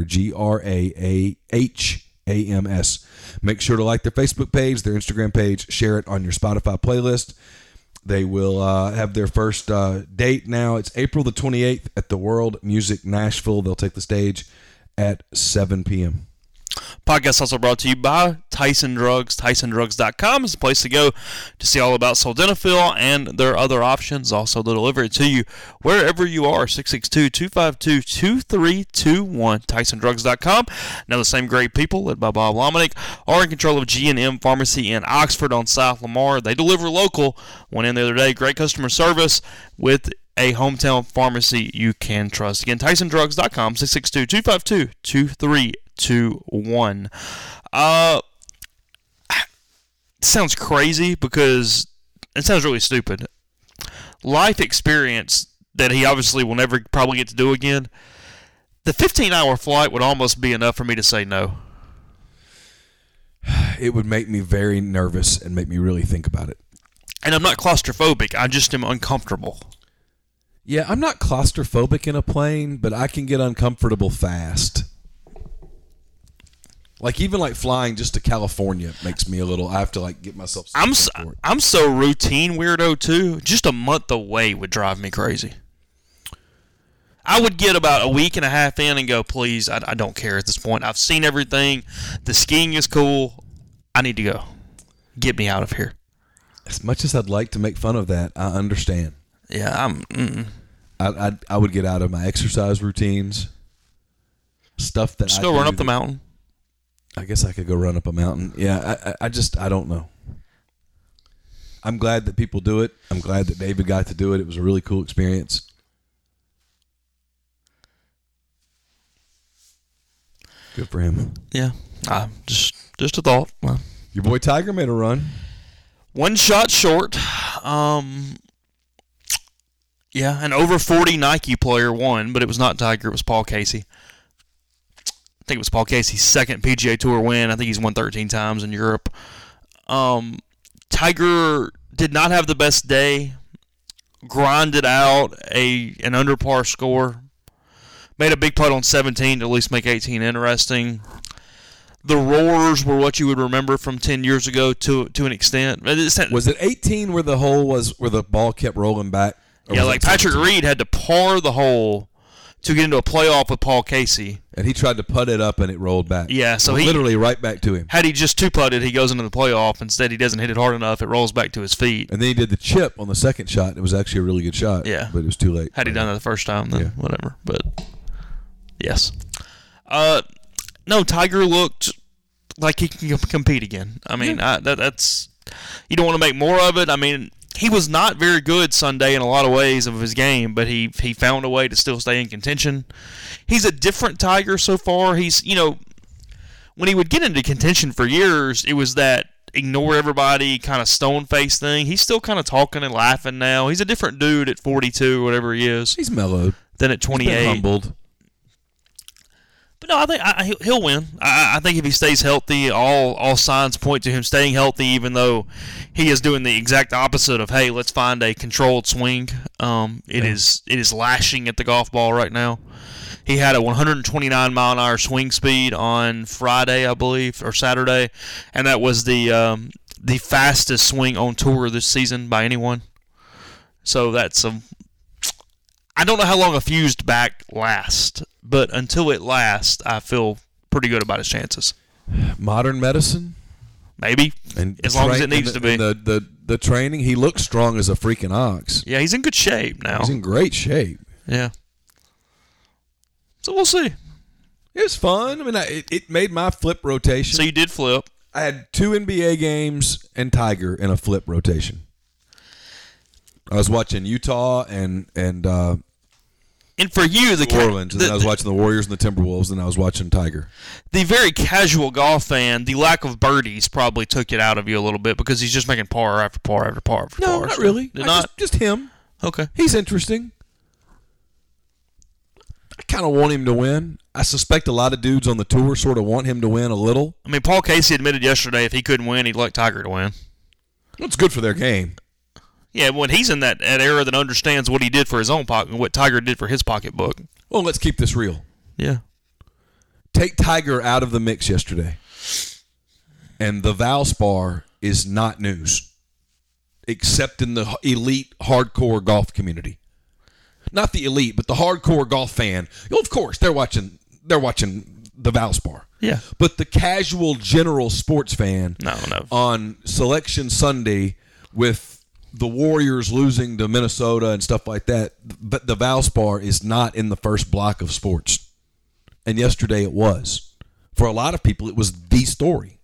GRAHAMS. Make sure to like their Facebook page, their Instagram page, share it on your Spotify playlist. They will have their first date now. It's April the 28th at the World Music Nashville. They'll take the stage at 7 p.m. Podcast also brought to you by Tyson Drugs. TysonDrugs.com is the place to go to see all about sildenafil and their other options. Also, they'll deliver it to you wherever you are. 662-252-2321. TysonDrugs.com. Now, the same great people, led by Bob Lomanick, are in control of G&M Pharmacy in Oxford on South Lamar. They deliver local. Went in the other day. Great customer service with a hometown pharmacy you can trust. Again, TysonDrugs.com. 662-252-2321. 2-1. Sounds crazy because it sounds really stupid. Life experience that he obviously will never probably get to do again. The 15-hour flight would almost be enough for me to say no. It would make me very nervous and make me really think about it. And I'm not claustrophobic. I just am uncomfortable. Yeah, I'm not claustrophobic in a plane, but I can get uncomfortable fast. Like, even like flying just to California makes me a little, I have to like get myself. I'm so routine weirdo too. Just a month away would drive me crazy. I would get about a week and a half in and go, please, I don't care at this point. I've seen everything. The skiing is cool. I need to go. Get me out of here. As much as I'd like to make fun of that, I understand. Yeah, I would get out of my exercise routines. Stuff that just go run up the mountain. I guess I could go run up a mountain. Yeah, I don't know. I'm glad that people do it. I'm glad that David got to do it. It was a really cool experience. Good for him. Yeah. Just a thought. Your boy Tiger made a run. One shot short. Yeah, an over 40 Nike player won, but it was not Tiger. It was Paul Casey. I think it was Paul Casey's second PGA Tour win. I think he's won 13 times in Europe. Tiger did not have the best day. Grinded out an under par score. Made a big putt on 17 to at least make 18 interesting. The roars were what you would remember from 10 years ago to an extent. Was it 18 where the hole was where the ball kept rolling back? Yeah, like Patrick Reed had to par the hole to get into a playoff with Paul Casey. And he tried to putt it up and it rolled back. Yeah, so he literally right back to him. Had he just two-putted, he goes into the playoff. Instead, he doesn't hit it hard enough. It rolls back to his feet. And then he did the chip on the second shot. It was actually a really good shot. Yeah. But it was too late. Had he done that the first time, then whatever. But, yes. No, Tiger looked like he can compete again. I mean, that's – you don't want to make more of it. I mean – he was not very good Sunday in a lot of ways of his game, but he found a way to still stay in contention. He's a different Tiger so far. He's, when he would get into contention for years, it was that ignore everybody kind of stone-faced thing. He's still kind of talking and laughing now. He's a different dude at 42 or whatever he is. He's mellowed. Than at 28. He's been humbled. But no, I think he'll win. I think if he stays healthy, all signs point to him staying healthy, even though he is doing the exact opposite of, hey, let's find a controlled swing. It is lashing at the golf ball right now. He had a 129-mile-an-hour swing speed on Friday, I believe, or Saturday, and that was the fastest swing on tour this season by anyone. So that's I don't know how long a fused back lasts, but until it lasts, I feel pretty good about his chances. Modern medicine? Maybe, and as long as it needs to be. The training, he looks strong as a freaking ox. Yeah, he's in good shape now. He's in great shape. Yeah. So we'll see. It was fun. I mean, it made my flip rotation. So you did flip. I had 2 NBA games and Tiger in a flip rotation. I was watching Utah and for you, New Orleans, and then I was watching the Warriors and the Timberwolves, and I was watching Tiger. The very casual golf fan, the lack of birdies probably took it out of you a little bit because he's just making par after par after par after par. No, not really. Just him. Okay. He's interesting. I kind of want him to win. I suspect a lot of dudes on the tour sort of want him to win a little. I mean, Paul Casey admitted yesterday if he couldn't win, he'd like Tiger to win. It's good for their game. Yeah, when he's in that era that understands what he did for his own pocket and what Tiger did for his pocketbook. Well, let's keep this real. Yeah. Take Tiger out of the mix yesterday, and the Valspar is not news, except in the elite hardcore golf community. Not the elite, but the hardcore golf fan. Well, of course, they're watching the Valspar. Yeah. But the casual general sports fan no. on Selection Sunday with the Warriors losing to Minnesota and stuff like that, but the Valspar is not in the first block of sports. And yesterday it was. For a lot of people, it was the story.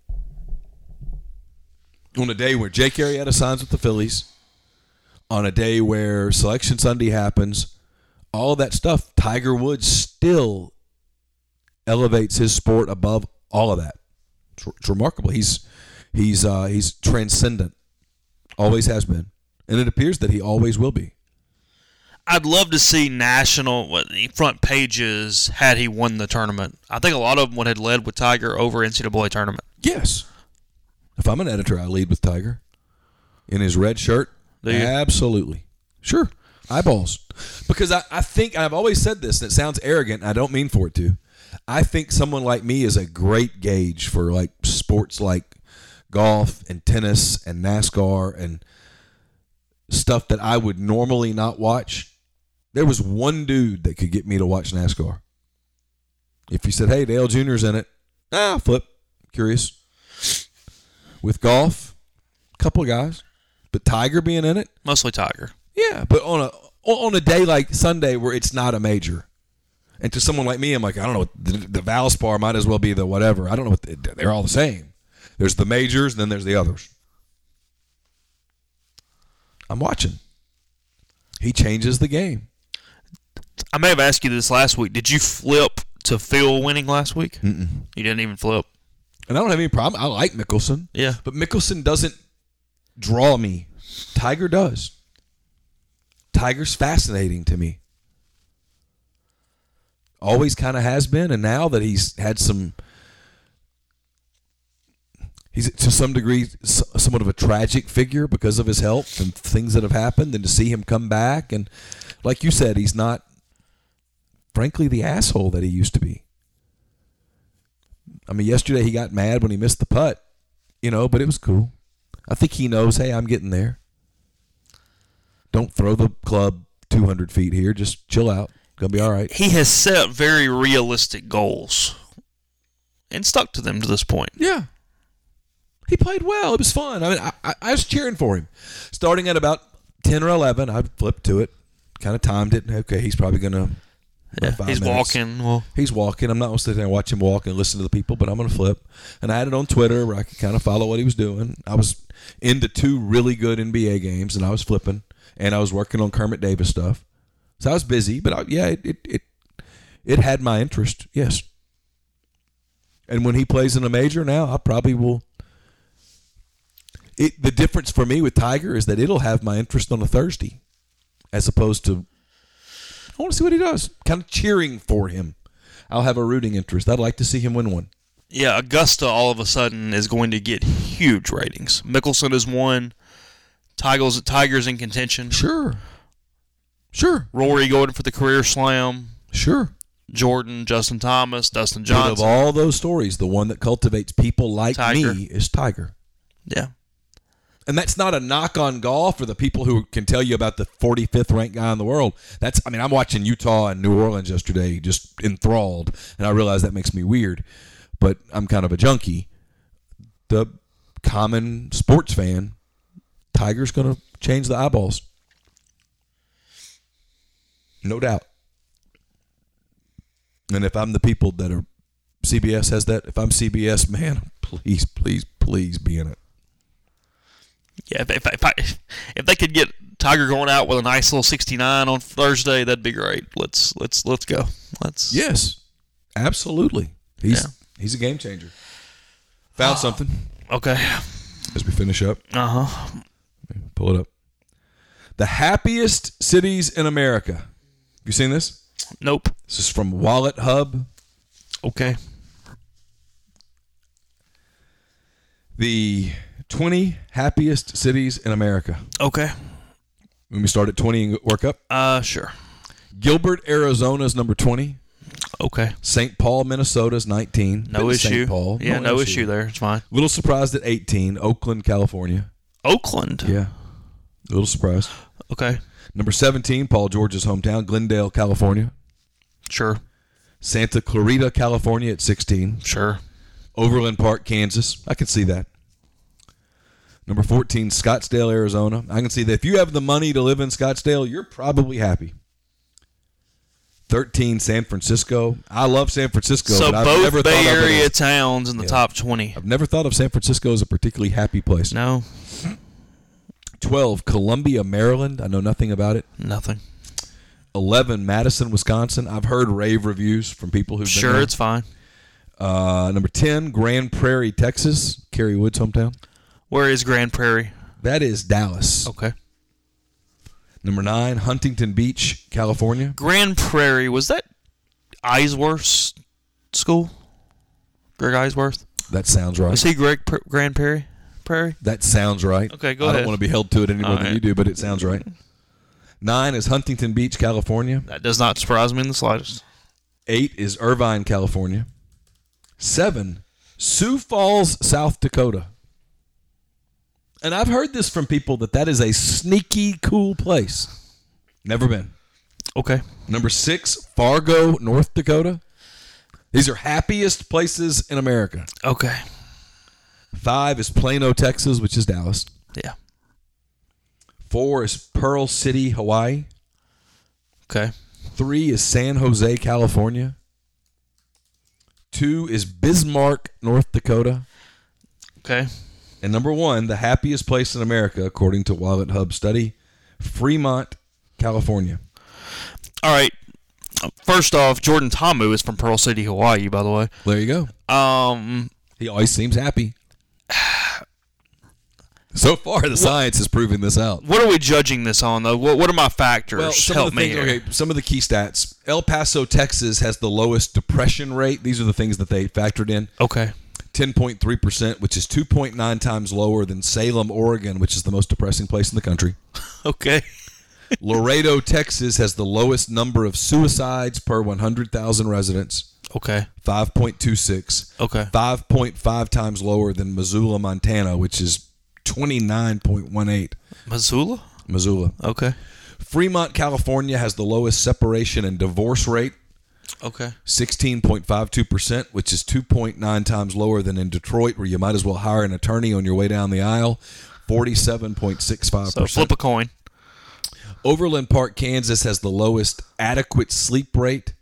On a day where Jake Arrieta signs with the Phillies, on a day where Selection Sunday happens, all that stuff, Tiger Woods still elevates his sport above all of that. It's remarkable. He's transcendent. Always has been. And it appears that he always will be. I'd love to see national front pages had he won the tournament. I think a lot of them would have led with Tiger over NCAA tournament. Yes. If I'm an editor, I lead with Tiger. In his red shirt? Absolutely. Sure. Eyeballs. Because I think, I've always said this, and it sounds arrogant, and I don't mean for it to. I think someone like me is a great gauge for like sports like golf and tennis and NASCAR and stuff that I would normally not watch. There was one dude that could get me to watch NASCAR. If you said, hey, Dale Jr.'s in it, flip. Curious. With golf, a couple of guys. But Tiger being in it? Mostly Tiger. Yeah, but on a day like Sunday where it's not a major. And to someone like me, I'm like, I don't know. The Valspar might as well be the whatever. I don't know. They're all the same. There's the majors, and then there's the others. I'm watching. He changes the game. I may have asked you this last week. Did you flip to Phil winning last week? Mm-mm. You didn't even flip. And I don't have any problem. I like Mickelson. Yeah. But Mickelson doesn't draw me. Tiger does. Tiger's fascinating to me. Always kind of has been, and now that he's had he's to some degree somewhat of a tragic figure because of his health and things that have happened, and to see him come back, and like you said, he's not, frankly, the asshole that he used to be. I mean, yesterday he got mad when he missed the putt, but it was cool. I think he knows, hey, I'm getting there. Don't throw the club 200 feet here. Just chill out. Gonna be all right. He has set very realistic goals and stuck to them to this point. Yeah. He played well. It was fun. I mean, I was cheering for him. Starting at about 10 or 11, I flipped to it, kind of timed it. Okay, he's probably going to he's walking. Well, he's walking. I'm not going to sit there and watch him walk and listen to the people, but I'm going to flip. And I had it on Twitter where I could kind of follow what he was doing. I was into 2 really good NBA games, and I was flipping. And I was working on Kermit Davis stuff. So I was busy, but it had my interest, yes. And when he plays in a major now, I probably will. The difference for me with Tiger is that it'll have my interest on a Thursday, as opposed to, I want to see what he does. Kind of cheering for him. I'll have a rooting interest. I'd like to see him win one. Yeah, Augusta all of a sudden is going to get huge ratings. Mickelson is one. Tiger's in contention. Sure. Rory going for the career slam. Sure. Jordan, Justin Thomas, Dustin Johnson. But of all those stories, the one that cultivates people like Tiger. me is Tiger. Yeah. And that's not a knock on golf or the people who can tell you about the 45th ranked guy in the world. I'm watching Utah and New Orleans yesterday, just enthralled, and I realize that makes me weird, but I'm kind of a junkie. The common sports fan, Tiger's going to change the eyeballs. No doubt. And if I'm the people that are, CBS has that, if I'm CBS, man, please, please, please be in it. Yeah, if they could get Tiger going out with a nice little 69 on Thursday, that'd be great. Let's go. Yes, absolutely. He's a game changer. Found something. Okay. As we finish up. Uh-huh. Pull it up. The happiest cities in America. Have you seen this? Nope. This is from Wallet Hub. Okay. The 20 happiest cities in America. Okay. When we start at 20 and work up? Sure. Gilbert, Arizona is number 20. Okay. St. Paul, Minnesota is 19. No issue. St. Paul. Yeah, no issue there. It's fine. Little surprised at 18. Oakland, California. Oakland? Yeah. A little surprised. Okay. Number 17, Paul George's hometown, Glendale, California. Sure. Santa Clarita, California at 16. Sure. Overland Park, Kansas. I can see that. Number 14, Scottsdale, Arizona. I can see that if you have the money to live in Scottsdale, you're probably happy. 13, San Francisco. I love San Francisco. So but both I've never Bay thought of it Area as, towns in the top 20. I've never thought of San Francisco as a particularly happy place. No. 12, Columbia, Maryland. I know nothing about it. Nothing. 11, Madison, Wisconsin. I've heard rave reviews from people who've been Sure, there. it's fine. Number 10, Grand Prairie, Texas. Kerry Wood's hometown. Where is Grand Prairie? That is Dallas. Okay. Number 9, Huntington Beach, California. Grand Prairie, was that Eisworth's school? Greg Eisworth? That sounds right. Was he Grand Prairie? That sounds right. Okay, go I ahead. don't want to be held to it any more All than right. you do, but it sounds right. 9 is Huntington Beach, California. That does not surprise me in the slightest. 8 is Irvine, California. 7, Sioux Falls, South Dakota. And I've heard this from people that is a sneaky cool place. Never been. Okay. Number 6, Fargo, North Dakota. These are happiest places in America. Okay. 5 is Plano, Texas, which is Dallas. Yeah. 4 is Pearl City, Hawaii. Okay. 3 is San Jose, California. 2 is Bismarck, North Dakota. Okay. And number 1, the happiest place in America, according to Wallet Hub study, Fremont, California. All right. First off, Jordan Ta'amu is from Pearl City, Hawaii, by the way. There you go. He always seems happy. So far, the science is proving this out. What are we judging this on, though? What are my factors? Well, some of the key stats. El Paso, Texas has the lowest depression rate. These are the things that they factored in. Okay. 10.3%, which is 2.9 times lower than Salem, Oregon, which is the most depressing place in the country. Okay. Laredo, Texas has the lowest number of suicides per 100,000 residents. Okay. 5.26. Okay. 5.5 times lower than Missoula, Montana, which is 29.18. Missoula. Okay. Fremont, California has the lowest separation and divorce rate. Okay. 16.52%, which is 2.9 times lower than in Detroit, where you might as well hire an attorney on your way down the aisle. 47.65%. So flip a coin. Overland Park, Kansas has the lowest adequate sleep rate.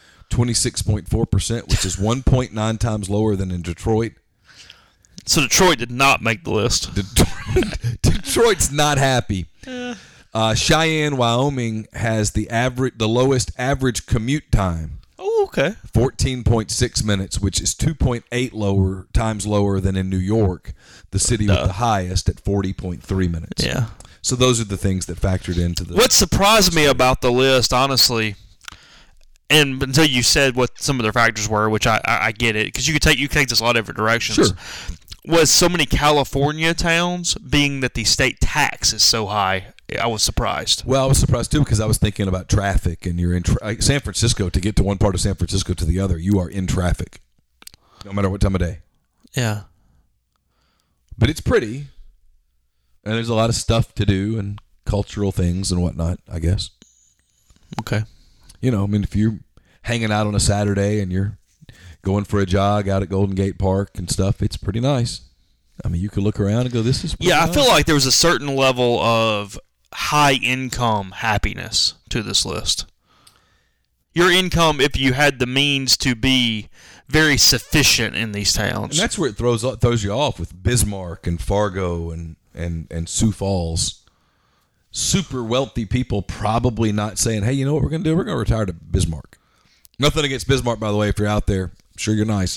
26.4%, which is 1.9 times lower than in Detroit. So Detroit did not make the list. Detroit's not happy. Cheyenne, Wyoming has the lowest average commute time. Oh, okay. 14.6 minutes, which is 2.8 times lower than in New York, the city with the highest at 40.3 minutes. Yeah. So those are the things that factored into the. What surprised me about the list, honestly, and until you said what some of their factors were, which I get it, because you could take this a lot of different directions. Sure. Was so many California towns, being that the state tax is so high. I was surprised. Well, I was surprised too, because I was thinking about traffic, and you're in San Francisco. To get to one part of San Francisco to the other, you are in traffic, no matter what time of day. Yeah. But it's pretty, and there's a lot of stuff to do and cultural things and whatnot, I guess. Okay. You know, I mean, if you're hanging out on a Saturday and you're going for a jog out at Golden Gate Park and stuff, it's pretty nice. I mean, you could look around and go, this is pretty nice. I feel like there was a certain level of high-income happiness to this list. Your income, if you had the means to be very sufficient in these towns. And that's where it throws you off with Bismarck and Fargo and Sioux Falls. Super wealthy people probably not saying, hey, you know what we're going to do? We're going to retire to Bismarck. Nothing against Bismarck, by the way, if you're out there. I'm sure you're nice.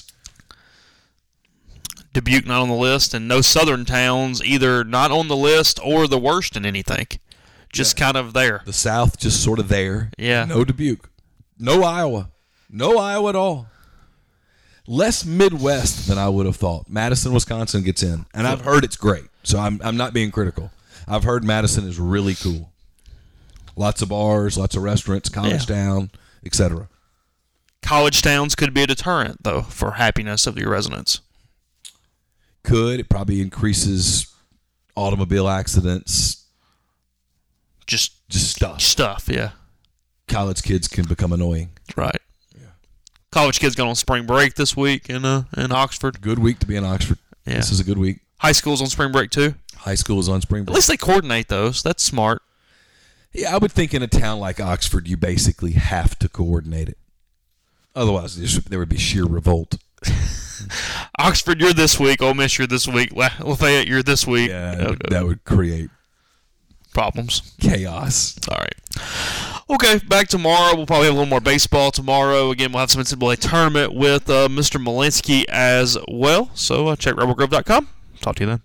Dubuque not on the list, and no southern towns either not on the list or the worst in anything. Just kind of there. The South just sort of there. Yeah. No Dubuque. No Iowa. No Iowa at all. Less Midwest than I would have thought. Madison, Wisconsin gets in. And I've heard it's great, so I'm not being critical. I've heard Madison is really cool. Lots of bars, lots of restaurants, college town, etc. College towns could be a deterrent, though, for happiness of your residents. Could. It probably increases automobile accidents. Just stuff. Stuff, yeah. College kids can become annoying. Right. Yeah. College kids going on spring break this week in Oxford. Good week to be in Oxford. Yeah. This is a good week. High school's on spring break, too. High school is on spring break. At least they coordinate those. That's smart. Yeah, I would think in a town like Oxford, you basically have to coordinate it. Otherwise, there would be sheer revolt. Oxford, you're this week. Ole Miss, you're this week. Lafayette, you're this week. Yeah, that would create problems. Chaos. All right. Okay, back tomorrow. We'll probably have a little more baseball tomorrow. Again, we'll have some NCAA tournament with Mr. Malinsky as well. So check rebelgrove.com. Talk to you then.